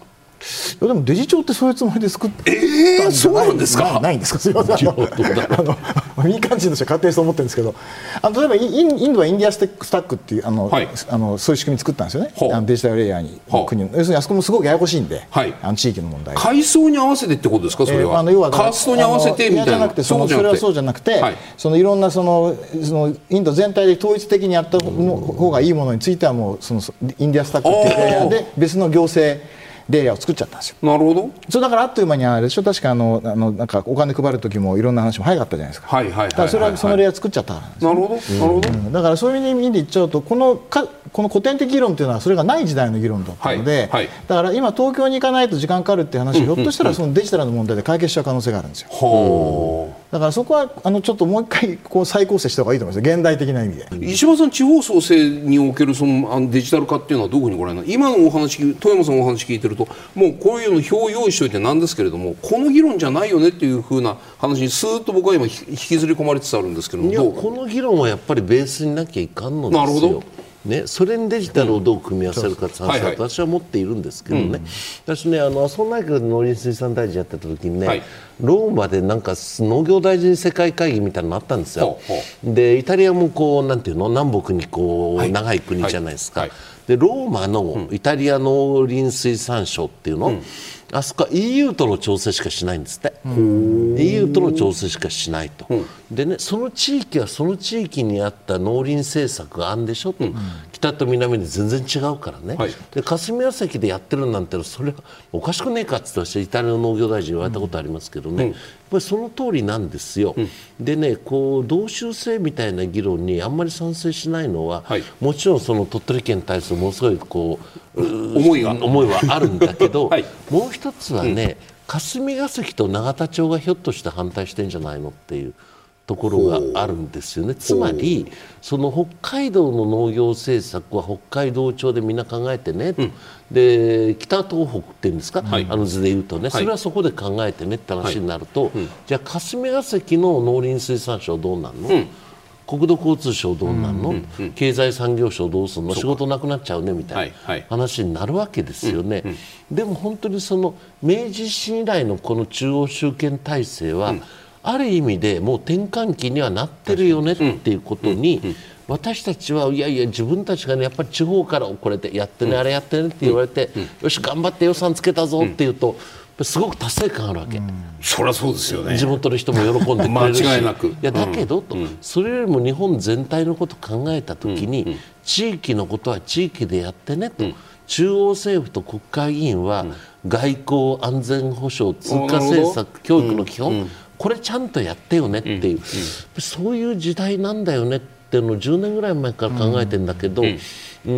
B: やでもデジ庁ってそういうつもりで作ったんじゃない、
D: えー、そうなんですか。
B: な, ないんですか。すみません、あの民間人として勝手にそう思ってるんですけど、あの例えばイ ン, インドはインディアステックスタックっていうあの、はい、あのそういう仕組み作ったんですよね。あのデジタルレイヤーに国の要するにあそこもすごくややこしいんで、はい、あの地域の問題
D: 階層に合わせてってことですか。それは、えー、あの要はカーストに合わせてみたいな。
B: じゃなくてそのそれはそうじゃなくて、はい、そのいろんなそのそのインド全体で統一的にやった方がいいものについてはもうそのインディアスタックっていうレイヤーで別の行政レイヤーを作っちゃったんですよ。
D: なるほど。
B: それだからあっという間にあれでしょ、確かあのあのなんかお金配る時もいろんな話も早かったじゃないですか。
D: はいはいはいはい、
B: だからそれはそのレイヤー作っちゃったからなんですよ、ね。
D: なるほどなるほど、うん、
B: だからそういう意味で言っちゃうとこのかこの古典的議論というのはそれがない時代の議論だったので、はいはい、だから今東京に行かないと時間かかるっていう話、うんうんうん、ひょっとしたらそのデジタルの問題で解決しちゃう可能性があるんですよ。ほう。だからそこはあのちょっともう一回こう再構成した方がいいと思います。現代的な意味で。
D: 石破さん、地方創生におけるそのあのデジタル化っていうのはどこにご覧になる。今のお話、富山さんのお話聞いてるともうこういうの表を用意しておいてなんですけれども、この議論じゃないよねっていう風な話にスーッと僕は今引きずり込まれつつあるんですけども、
C: いやこの議論はやっぱりベースになきゃいかんのですよ。なるほど。ね、それにデジタルをどう組み合わせるかって話だと私は持っているんですけどね、うん、私ね、あの麻生内閣で農林水産大臣やってた時にね、はい、ローマでなんか農業大臣世界会議みたいなのあったんですよ。でイタリアもこうなんていうの南北にこう、はい、長い国じゃないですか、はいはい、でローマのイタリア農林水産省っていうの、うん、あそこは イーユー との調整しかしないんですって。 イーユー との調整しかしないと、うん、でね、その地域はその地域にあった農林政策があるんでしょと、うん、北と南で全然違うからね、はい、で霞が関でやってるなんてそれはおかしくねえかって私はイタリアの農業大臣に言われたことありますけどね、うん、やっぱりその通りなんですよ、うん、でね、こう同州制みたいな議論にあんまり賛成しないのは、はい、もちろんその鳥取県に対するものすごいこう思いが思いはあるんだけど、はい、もう一つはね、うん、霞が関と永田町がひょっとして反対してんじゃないのっていうところがあるんですよね。つまりその北海道の農業政策は北海道庁でみんな考えてねと、うん、で北東北っていうんですか、はい、あの図で言うとね、それはそこで考えてねって話になると、はい、うん、じゃあ霞が関の農林水産省どうなるの、うん、国土交通省どうなるの、うんうん、経済産業省どうするの、仕事なくなっちゃうねみたいな話になるわけですよね、うんうんうん、でも本当にその明治維新以来のこの中央集権体制は、うん、ある意味でもう転換期にはなってるよねっていうことに、うんうんうん、私たちはいやいや自分たちがねやっぱり地方からこれでやってね、うん、あれやってねって言われて、うんうん、よし頑張って予算つけたぞっていうと、うん、すごく達成感あるわけ、うん、
D: そりゃそうですよね。地
C: 元の人も喜んでくれるし
D: 間違いなく、い
C: やだけど、うん、それよりも日本全体のことを考えたときに、うんうん、地域のことは地域でやってねと、うん、中央政府と国会議員は、うん、外交安全保障通貨政策教育の基本、うんうん、これちゃんとやってよねっていう、うんうん、そういう時代なんだよねっていうのをじゅうねんぐらい前から考えてるんだけど、うんうん、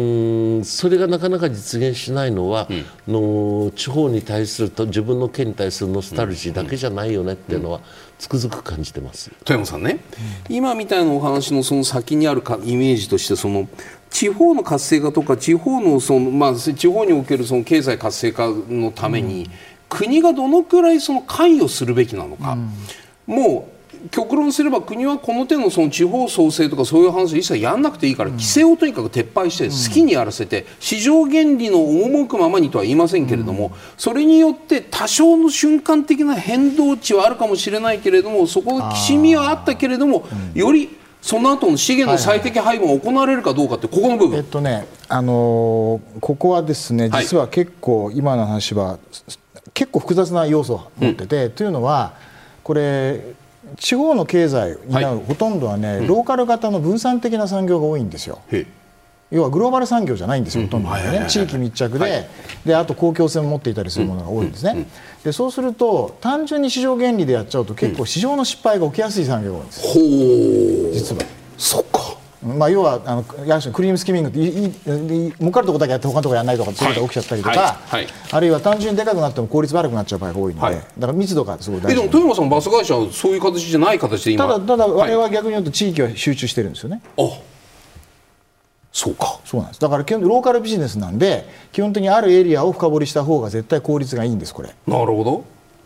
C: それがなかなか実現しないのは、うん、の地方に対すると自分の県に対するノスタルジーだけじゃないよねっていうのはつくづく感じてます。
D: 富山さんね、うん、今みたいなお話のその先にあるかイメージとしてその地方の活性化とか地方のその、まあ、地方におけるその経済活性化のために、うん、国がどのくらいその関与するべきなのか、うん、もう極論すれば国はこの手のその地方創生とかそういう話一切やんなくていいから、規制をとにかく撤廃して好きにやらせて、市場原理の赴くままにとは言いませんけれども、それによって多少の瞬間的な変動値はあるかもしれないけれども、そこのきしみはあったけれども、よりその後の資源の最適配分が行われるかどうかってここの部分、
B: えっとね、あのー、ここはですね、実は結構今の話は結構複雑な要素を持ってて、うん、というのはこれ地方の経済になるほとんどはね、はい、ローカル型の分散的な産業が多いんですよ。要はグローバル産業じゃないんですよ、ほとんどね。地域密着で、はい、であと公共性も持っていたりするものが多いんですね、うんうん、でそうすると単純に市場原理でやっちゃうと結構市場の失敗が起きやすい産業が多いんですよ、うん、実は。
D: そっか、
B: まあ、要はあのクリームスキミングって儲かるとこだけやって他のとこやらないとかそういうことが起きちゃったりとか、はいはいはい、あるいは単純にでかくなっても効率悪くなっちゃう場合が多いので、はい、だから密度がすごい大事。
D: えでも富山さんバス会社はそういう形じゃない形で今
B: ただただ我々は逆に言うと地域は集中してるんですよね、
D: はい、あそうか、
B: そうなんです。だから基本ローカルビジネスなんで基本的にあるエリアを深掘りした方が絶対効率がいいんです。これ
D: なるほど。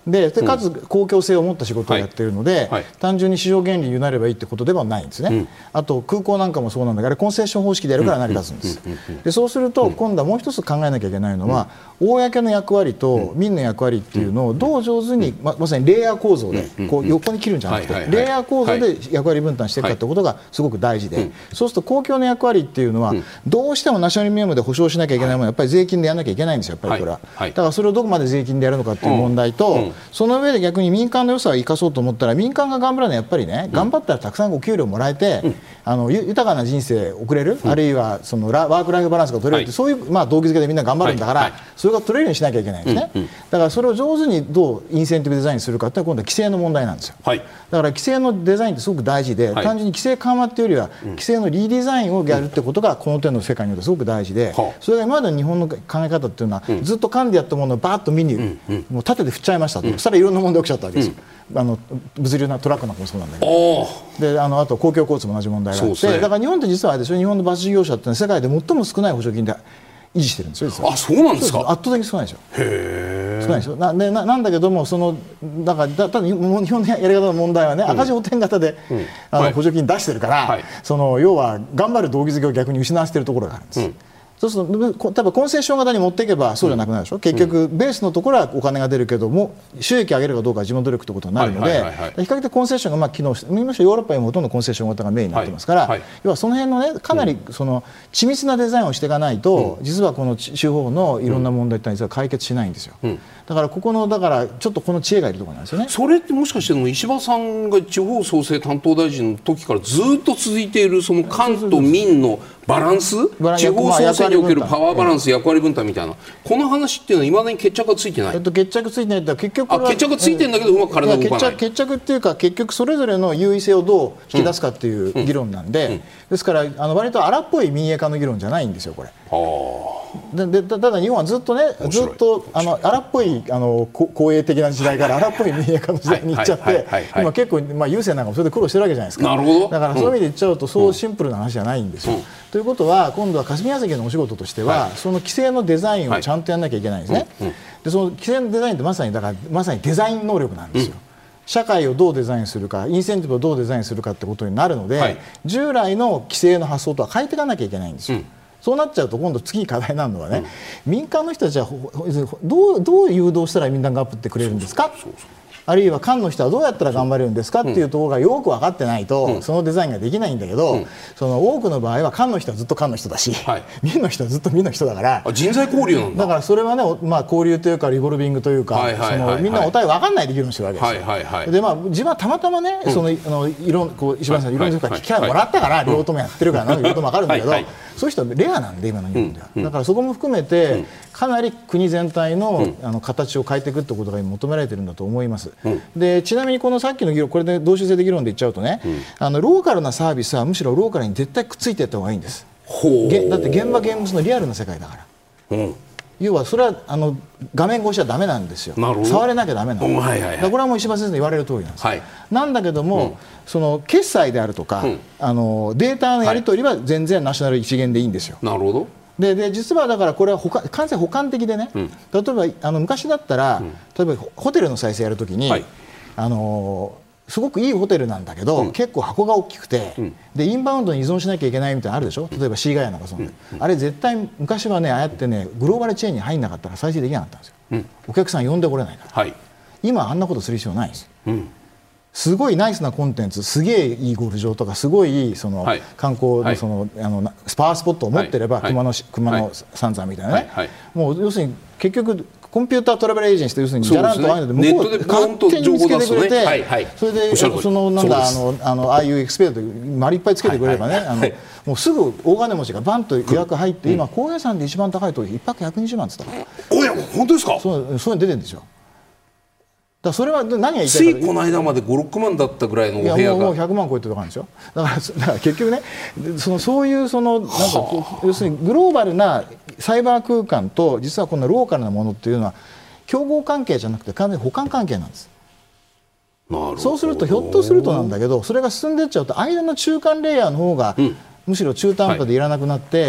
B: ででかつ公共性を持った仕事をやっているので、
D: はいはい、
B: 単純に市場原理に委ねればいいってことではないんですね、うん、あと空港なんかもそうなんだけどコンセッション方式でやるから成り立つんです、でそうすると今度はもう一つ考えなきゃいけないのは、うん、公の役割と民の役割っていうのをどう上手に、ま、まさにレイヤー構造でこう横に切るんじゃなくて、レイヤー構造で役割分担していくかってことがすごく大事で、はい、そうすると公共の役割っていうのはどうしてもナショナルミニマムで保障しなきゃいけないものはやっぱり税金でやらなきゃいけないんですよ、やっぱりこれは、はいはい、だからそれをどこまで税金でやるのかっていう問題と、うんうん、その上で逆に民間の良さを生かそうと思ったら民間が頑張るのはやっぱりね、頑張ったらたくさんお給料もらえて、うん、あの豊かな人生を送れる、うん、あるいはそのワークライフバランスが取れるって、はい、そういう、まあ、動機づけでみんな頑張るんだから、はいはい、それが取れるようにしなきゃいけないんですね、うんうん、だからそれを上手にどうインセンティブデザインするかっていうのは今度は規制の問題なんですよ、はい、だから規制のデザインってすごく大事で、はい、単純に規制緩和っていうよりは、うん、規制のリデザインをやるってことがこの点の世界においてすごく大事で、うん、それが今までの日本の考え方っていうのは、うん、ずっと噛んでやったものをバーッと見に、うんうん、もう縦で振っちゃいましたと、うん、そしたらいろんな問題起きちゃったわけですよ、うん、あの物流なトラックなんかもそうなんだけど、で あ, のあと公共交通も同じ問題があって、ね、だから日本って実はあれでしょ、日本のバス事業者って世界で最も少ない補助金で維持してるんですよ、実は。
D: あ、そうなんですか。
B: 圧倒的に少ないですよ。
D: へー、
B: 少ないですよ。な, で な, なんだけども、そのだからだただ日本のやり方の問題はね、うん、赤字補填型で、うん、あの、はい、補助金出してるから、はい、その要は頑張る動機づけを逆に失わせているところがあるんです。うん、そうすると例えばコンセッション型に持っていけばそうじゃなくなるでしょ、うん、結局ベースのところはお金が出るけども収益上げるかどうかは自分の努力ということになるので、比較的コンセッションがまあ機能して、むしろヨーロッパにもほとんどコンセッション型がメインになってますから、はいはい、要はその辺のねかなりその緻密なデザインをしていかないと、うん、実はこの地方のいろんな問題って実は解決しないんですよ、うん、だからここのだからちょっとこの知恵がいるところなんですよね。
D: それってもしかして石破さんが地方創生担当大臣の時からずっと続いているその官と民のバランス、地方創生におけるパワーバランス、役割分担みたいな、この話っていうのはいまだに決着がついてない。
B: えっと、決着ついてないって結局
D: あ決着ついてるんだけどうまく体が動かない。
B: 決着っていうか結局それぞれの優位性をどう引き出すかっていう議論なんで、うんうんうん、ですからあの割と荒っぽい民営化の議論じゃないんですよこれ。ででただ日本はずっとねずっとあの荒っぽいあの公営的な時代から荒っぽい民営化の時代に行っちゃって今結構、まあ、郵政なんかもそれで苦労してるわけじゃないですか。
D: なるほど。
B: だからそういう意味で言っちゃうと、うん、そうシンプルな話じゃないんですよ、うん、ということは今度は霞が関のお仕事としては、はい、その規制のデザインをちゃんとやらなきゃいけないんですね、はい、でその規制のデザインってまさにだからまさにデザイン能力なんですよ、うん、社会をどうデザインするかインセンティブをどうデザインするかってことになるので、はい、従来の規制の発想とは変えていかなきゃいけないんですよ、うん、そうなっちゃうと今度次に課題になるのはね、うん、民間の人たちはどう、どう誘導したら民間がアップってくれるんですか、そうそうそう、あるいは官の人はどうやったら頑張れるんですかっていうところがよく分かってないと、うん、そのデザインができないんだけど、うん、その多くの場合は官の人はずっと官の人だし、はい、民の人はずっと民の人だから、
D: あ人材交流なんだ。
B: だからそれはね、まあ、交流というかリボルビングというか、はいはいはいはい、そのみんなお互い分かんないで議論してるわけですよ、はいはいはい、でまあ、自分はたまたまね、うん、そのあのいろんこう石破さんいろんな人から機会をもらったから、はいはい、両方ともやってるから両方とも分かるんだけど、はいはい、そういう人はレアなんで今の日本では、うん、だからそこも含めて、うん、かなり国全体 の,、うん、あの形を変えていくということが求められているんだと思います、うん、でちなみにこのさっきの議論、これで同州制で議論で言っちゃうとね、うん、あのローカルなサービスはむしろローカルに絶対くっついていった方がいいんです。ほう。だって現場現物のリアルな世界だから、うん、要はそれはあの画面越しはダメなんですよ。触れなきゃダメなんです、はいはいはい、だこれはもう石破先生の言われる通りなんです、はい、なんだけども、うん、その決済であるとか、うん、あのデータのやり取りは全然ナショナル一元でいいんですよ。なるほど。でで実はだからこれは完全補完的でね、うん、例えばあの昔だったら、うん、例えばホテルの再生やるときに、はい、あのすごくいいホテルなんだけど、うん、結構箱が大きくて、うん、でインバウンドに依存しなきゃいけないみたいなのあるでしょ。例えばシーガヤなんかそう、うんうん、あれ絶対昔はねああやってねグローバルチェーンに入んなかったら再生できなかったんですよ、うん、お客さん呼んでこれないから、はい、今あんなことする必要ないんです、うん、すごいナイスなコンテンツ、すげえいいゴルフ場とかすごいいいその、はい、観光のその、はい、あのパワースポットを持ってれば、はい、熊野熊野三山みたいなね、はいはい、もう要するに結局コンピュータートラベルエージェンシーと要するにじゃらんとああいうので向こうで勝手に見つけてくれて、はいはい、それでそのなんだあのあのああいうエクスペアで丸いっぱいつけてくれればね、はいはい、あのもうすぐ大金持ちがバンと予約入って、うん、今高野山で一番高いといっぱくひゃくにじゅうまんって言ったから。
D: おや本当ですか。
B: そうそういうの出てるんですよ。だからそれは何が言いた
D: いか、ついこの間までご、ろくまんだったぐらいのお部屋が、いやもう、もうひゃくまん超えてるとかあるんですよ。だから、だから結局ね、そのそういうそのなんか要するにグローバルなサイバー空間と実はこのローカルなものっていうのは競合関係じゃなくて完全に補完関係なんです。なるほど。そうするとひょっとするとなんだけど、それが進んでいっちゃうと間の中間レイヤーの方が、うん、むしろ中途半端でいらなくなって、はいはい、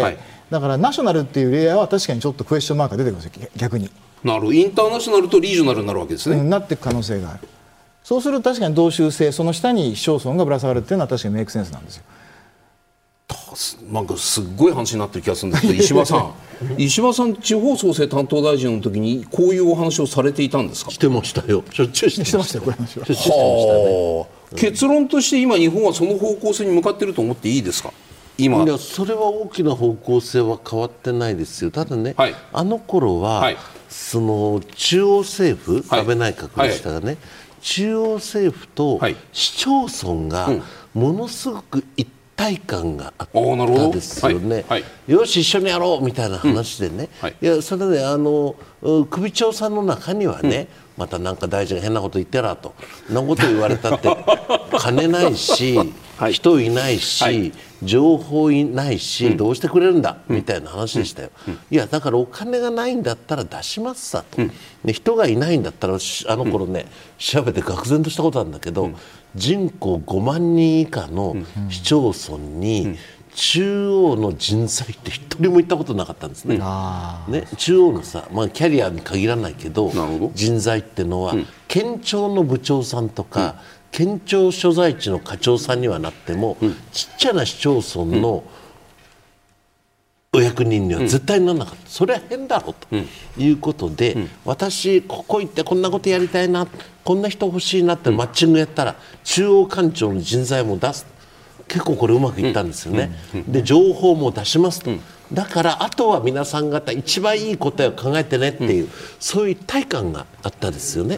B: だからナショナルっていうレイヤーは確かにちょっとクエスチョンマークが出てくるんですよ、逆に。
D: なるほど、インターナショナルとリージョナルになるわけですね、
B: うん、なっていく可能性がある。そうすると確かに同州制、その下に市町村がぶら下がるっていうのは確かにメイクセンスなんですよ。
D: なんかすっごい話になってる気がするんですけど、石破さん石破さん、地方創生担当大臣の時にこういうお話をされていたんですか？
C: してましたよ、しょっちゅうしてましたよ、
B: こういう話は。
C: しょっちゅうしてましたね。
D: 結論として今日本はその方向性に向かっていると思っていいですか？今
C: いや、それは大きな方向性は変わってないですよ。ただね、
D: はい、
C: あの頃は、はい、その中央政府、はい、安倍内閣でしたがね、はい、中央政府と市町村がものすごく一体感があったんですよね、はいはい、よし一緒にやろうみたいな話でね、うんはい、いやそれであの首長さんの中にはね、うん、またなんか大臣が変なこと言ってらと、そんなこと言われたって金ないし、はい、人いないし、はい、情報いないし、うん、どうしてくれるんだ、うん、みたいな話でしたよ、うん、いやだからお金がないんだったら出しますさと、うん、で人がいないんだったらあの頃ね、うん、調べて愕然としたことなんだけど、うん、人口ごまんにん以下の市町村に中央の人材って一人も行ったことなかったんですね。ね、中央のさ、まあ、キャリアに限らないけど人材ってのは、うん、県庁の部長さんとか、うん、県庁所在地の課長さんにはなっても、うん、ちっちゃな市町村のお役人には絶対にならなかった、うん、それは変だろうということで、うん、私ここ行ってこんなことやりたいな、こんな人欲しいなってマッチングやったら、中央官庁の人材も出す、結構これうまくいったんですよね、うんうん、で情報も出しますと、うん、だからあとは皆さん方一番いい答えを考えてねっていう、うん、そういう一体感があったですよね。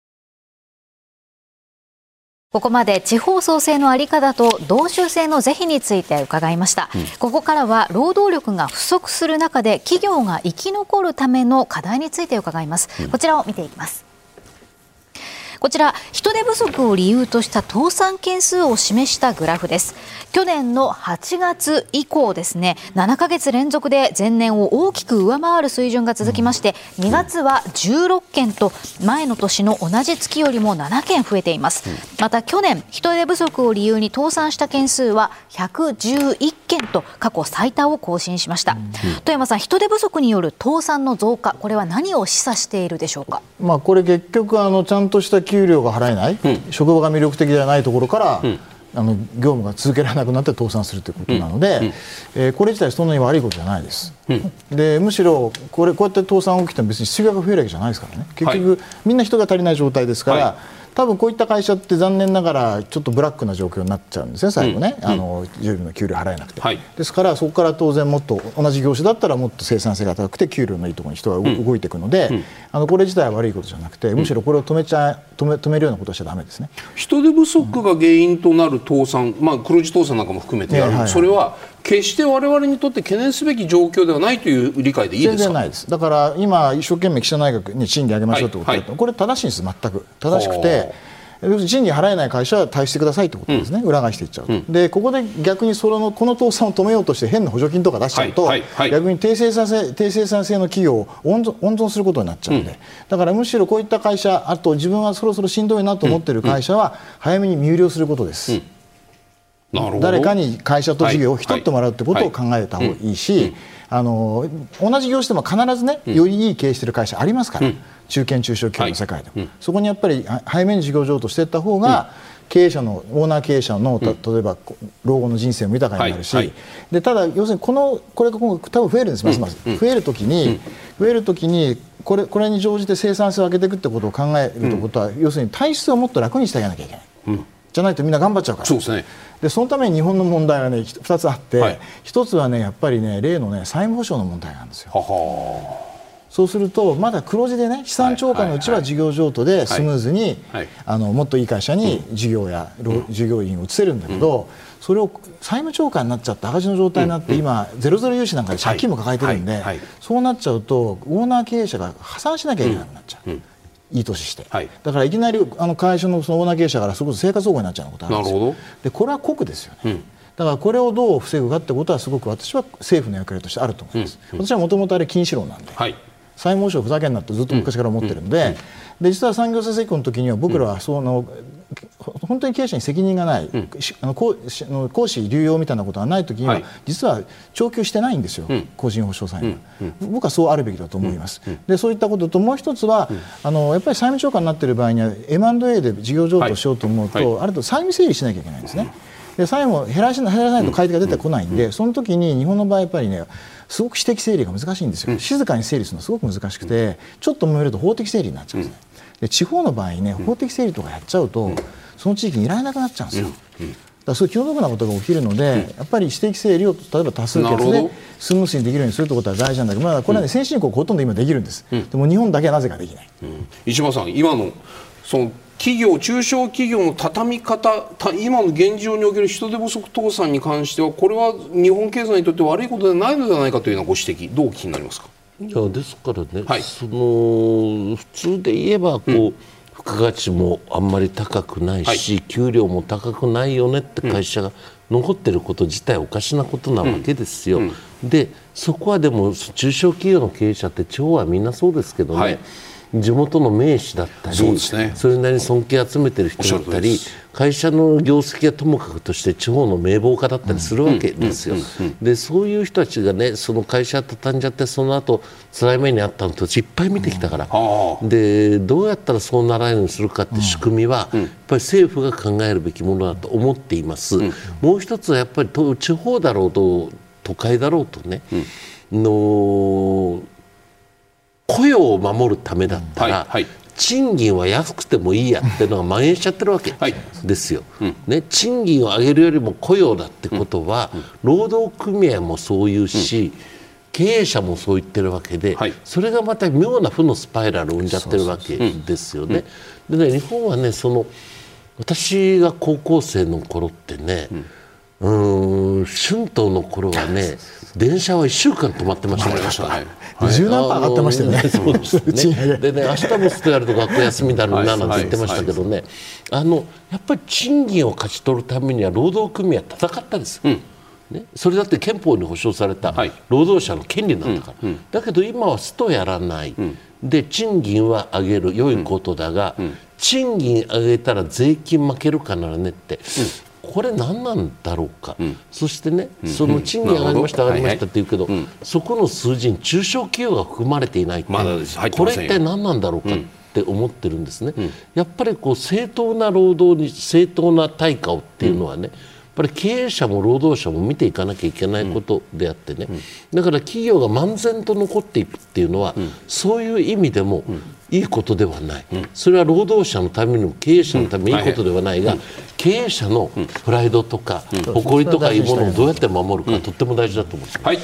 A: ここまで地方創生の在り方と道州制の是非について伺いました、うん、ここからは労働力が不足する中で企業が生き残るための課題について伺います、うん、こちらを見ていきます。こちら人手不足を理由とした倒産件数を示したグラフです。去年のはちがつ以降ですね、ななかげつ連続で前年を大きく上回る水準が続きまして、にがつはじゅうろっけんと前の年の同じ月よりもななけん増えています。また去年人手不足を理由に倒産した件数はひゃくじゅういっけんと過去最多を更新しました。富山さん、人手不足による倒産の増加、これは何を示唆しているでしょうか？
B: まあ、これ結局あのちゃんとした給料が払えない、うん、職場が魅力的ではないところから、うん、あの業務が続けられなくなって倒産するということなので、うんうん、えー、これ自体そんなに悪いことじゃないです、うん、でむしろこれこうやって倒産が起きても別に失業が増えるわけじゃないですからね。結局、はい、みんな人が足りない状態ですから、はい、多分こういった会社って残念ながらちょっとブラックな状況になっちゃうんですね、最後ね、うん、あの従業員の給料払えなくて、はい、ですからそこから当然もっと同じ業種だったらもっと生産性が高くて給料のいいところに人が、うん、動いていくので、うん、あのこれ自体は悪いことじゃなくて、むしろこれを止めちゃ止め止めるようなことはしちゃダメですね。
D: 人手不足が原因となる倒産、まあ、黒字倒産なんかも含めてやる、はいはい、それは決して我々にとって懸念すべき状況ではないという理解でいいですか？
B: 全然ないです。だから今一生懸命岸田内閣に賃金上げましょうということだと、はいはい、これ正しいんです。全く正しくて、賃金払えない会社は対応してくださいということですね、うん、裏返していっちゃうと、うん、でここで逆にそのこの倒産を止めようとして変な補助金とか出しちゃうと、はいはいはい、逆に低生産性、低生産性の企業を温存、温存することになっちゃうので、うん、だからむしろこういった会社、あと自分はそろそろしんどいなと思っている会社は早めに身売りをすることです、うんうん、なるほど。誰かに会社と事業を引き取ってもらうということを考えた方がいいし、あの同じ業種でも必ずね、よりいい経営している会社ありますから、うん、中堅中小企業の世界でも、はい、うん、そこにやっぱり早めに事業譲渡していった方が、うん、経営者のオーナー経営者の、うん、例えば老後の人生も豊かになるし、はいはい、でただ要するにこのこれが今後多分増えるんです、ますます、うん、増えるときに、うん、増えるときにこれこれに乗じて生産性を上げていくってことを考えるということは、うん、要するに体質をもっと楽にしてあげなきゃいけない、うん、じゃないとみんな頑張っちゃうから。
D: そうですね。
B: でそのために日本の問題はねふたつあって、はい、ひとつはねやっぱりね例のね債務保証の問題なんですよ。はは。そうするとまだ黒字でね資産超過のうちは事業譲渡でスムーズに、はいはい、あのもっといい会社に事業や、うん、従業員を移せるんだけど、うん、それを債務超過になっちゃって赤字の状態になって、うん、今ゼロゼロ融資なんかで借金も抱えてるんで、はいはいはい、そうなっちゃうとオーナー経営者が破産しなきゃいけなくなっちゃう、うんうん、いい年して、はい、だからいきなりあの会社 の, そのオーナー経営者からそこそ生活保護になっちゃうことがあるんですよ。なるほど。でこれは酷ですよね、うん、だからこれをどう防ぐかってことはすごく私は政府の役割としてあると思います、うんうん、私はもともとあれ禁止論なんで、はい、債務保証ふざけんなってずっと昔から思ってるんで、うんうん、 で実は産業政策の時には僕らはその、うん、本当に経営者に責任がない、うん、あの公私流用みたいなことがない時には、はい、実は徴求してないんですよ、うん、個人保証債務、うんうん、僕はそうあるべきだと思います、うんうん、でそういったことともう一つは、うん、あのやっぱり債務超過になっている場合には エムアンドエー で事業譲渡しようと思うと、はいはい、ある程度債務整理しなきゃいけないんですね、うん、で債務を減らし減らさないと買い手が出てこないんで、うん、その時に日本の場合やっぱりねすごく私的整理が難しいんですよ、うん、静かに整理するのはすごく難しくて、ちょっと揉めると法的整理になっちゃうんですね、で地方の場合ね法的整理とかやっちゃうと、その地域にいられなくなっちゃうんですよ、だからそういう気の毒なことが起きるので、やっぱり私的整理を例えば多数決でスムースにできるようにするということは大事なんだけど、まあ、これは、ね、先進国ほとんど今できるんです、うん、でも日本だけはなぜかできない、うん、
D: 石破さん、今のその企業中小企業の畳み方、今の現状における人手不足倒産に関しては、これは日本経済にとって悪いことではないのではないかというようなご指摘、どうお聞きになりますか。
C: いやですからね、はい、その普通で言えばこう、うん、付加価値もあんまり高くないし、はい、給料も高くないよねって会社が残っていること自体おかしなことなわけですよ、うんうん、でそこはでも中小企業の経営者って地方はみんなそうですけどね、はい、地元の名士だったり そ, うです、ね、それなりに尊敬を集めている人だったり、会社の業績はともかくとして地方の名簿家だったりするわけですよ、でそういう人たちがねその会社畳んじゃってその後辛い目にあったのといっぱい見てきたから、うん、でどうやったらそうならないようにするかって仕組みは、うん、やっぱり政府が考えるべきものだと思っています、うん、もう一つはやっぱり地方だろうと都会だろうとね、うん、の雇用を守るためだったら、はいはい、賃金は安くてもいいやっていうのが蔓延しちゃってるわけですよ、はい、ね、賃金を上げるよりも雇用だってことは、うん、労働組合もそう言うし、うん、経営者もそう言ってるわけで、はい、それがまた妙な負のスパイラルを生んじゃってるわけですよね。でね、日本はね、その私が高校生の頃ってね、うんうーん春闘の頃はね電車はいっしゅうかん止まってましたね。
B: 十何パー上がってましたよね。
C: そうですね。でね、明日もストやると学校休みだろうななんて言ってましたけどね、あのやっぱり賃金を勝ち取るためには労働組合は戦ったんです、うんね、それだって憲法に保障された労働者の権利なんだから、うんうん、だけど今はストやらない、うん、で賃金は上げる良いことだが、うんうん、賃金上げたら税金負けるからねって、うん、これ何なんだろうか、うん、そしてね、うん、その賃金上がりました、うん、上がりましたって言うけど、はいはい、そこの数字に中小企業が含まれていないって、まだです入ってませんよ。これ一体何なんだろうかって思ってるんですね、うん、やっぱりこう正当な労働に正当な対価をっていうのはね、うん、やっぱり経営者も労働者も見ていかなきゃいけないことであってね、うん、だから企業が漫然と残っていくっていうのは、うん、そういう意味でもいいことではない、うん、それは労働者のためにも経営者のためにいいことではないが、うん、経営者のプライドとか、うん、誇りとかいうものをどうやって守るか、うん、とっても大事だと思います、はい。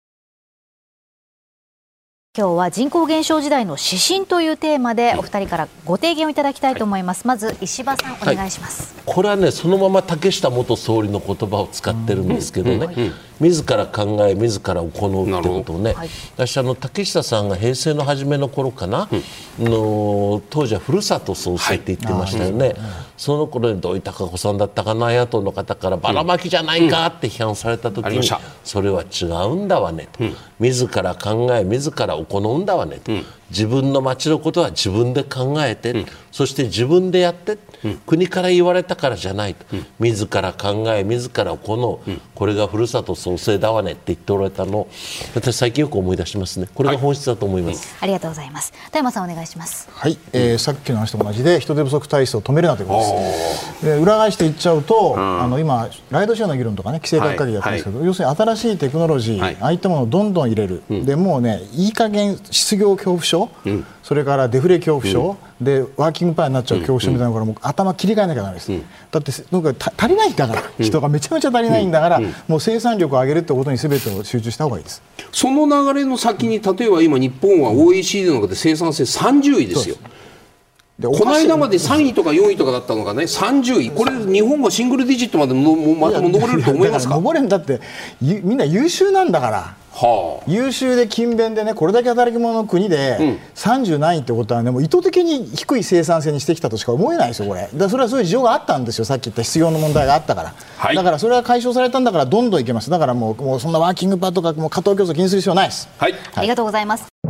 A: 今日は人口減少時代の指針というテーマでお二人からご提言をいただきたいと思います。まず石破さん、お願いします、
C: はい、これはねそのまま竹下元総理の言葉を使ってるんですけどね、うんうん、自ら考え自ら行うってことをね、はい、私あの竹下さんが平成の初めの頃かな、うん、の当時はふるさと創生って言ってましたよね、はい、その頃に土井孝子さんだったかな野党の方からばらまきじゃないかって批判された時に、うん、それは違うんだわねと、うん、自ら考え自ら行うんだわねと、うん、自分の町のことは自分で考えて、うん、そして自分でやって、うん、国から言われたからじゃないと、うん、自ら考え自ら行う、うん、これがふるさと創生だわねって言っておられたのを私最近よく思い出しますね。これが本質だと思います、
A: はい、ありがとうございます。田山さんお願いします。
B: はい、えー、さっきの話と同じで人手不足体質を止めるなということです。で裏返して言っちゃうと、うん、あの今ライドシェアの議論とかね規制ばっかりやってるんですけど、はいはい、要するに新しいテクノロジー、はい、ああいったものをどんどん入れる、うん、でもうねいい加減失業恐怖症、うん、それからデフレ恐怖症、うん、でワーキングパイになっちゃう恐怖症みたいなのからもう頭切り替えなきゃダメです、うん、だってなんか足りないんだから、人がめちゃめちゃ足りないんだから、うんうん、もう生産力を上げるってことに全てを集中した方がいいです。
D: その流れの先に例えば今日本は オーイーシーディー の中で生産性さんじゅういですよ。でこの間までさんいとかよんいとかだったのがねさんじゅうい、これ日本がシングルディジットまでのまたも登れると思いますか。
B: 登れんだってみんな優秀なんだから、はあ、優秀で勤勉でねこれだけ働き者の国でさんじゅう何位ってことはねもう意図的に低い生産性にしてきたとしか思えないですよこれ。だからそれはそういう事情があったんですよ。さっき言った失業の問題があったから、はい、だからそれは解消されたんだからどんどんいけます。だからもう、もうそんなワーキングパーとかもう過当競争気にする必要ないです、
A: はい、ありがとうございます。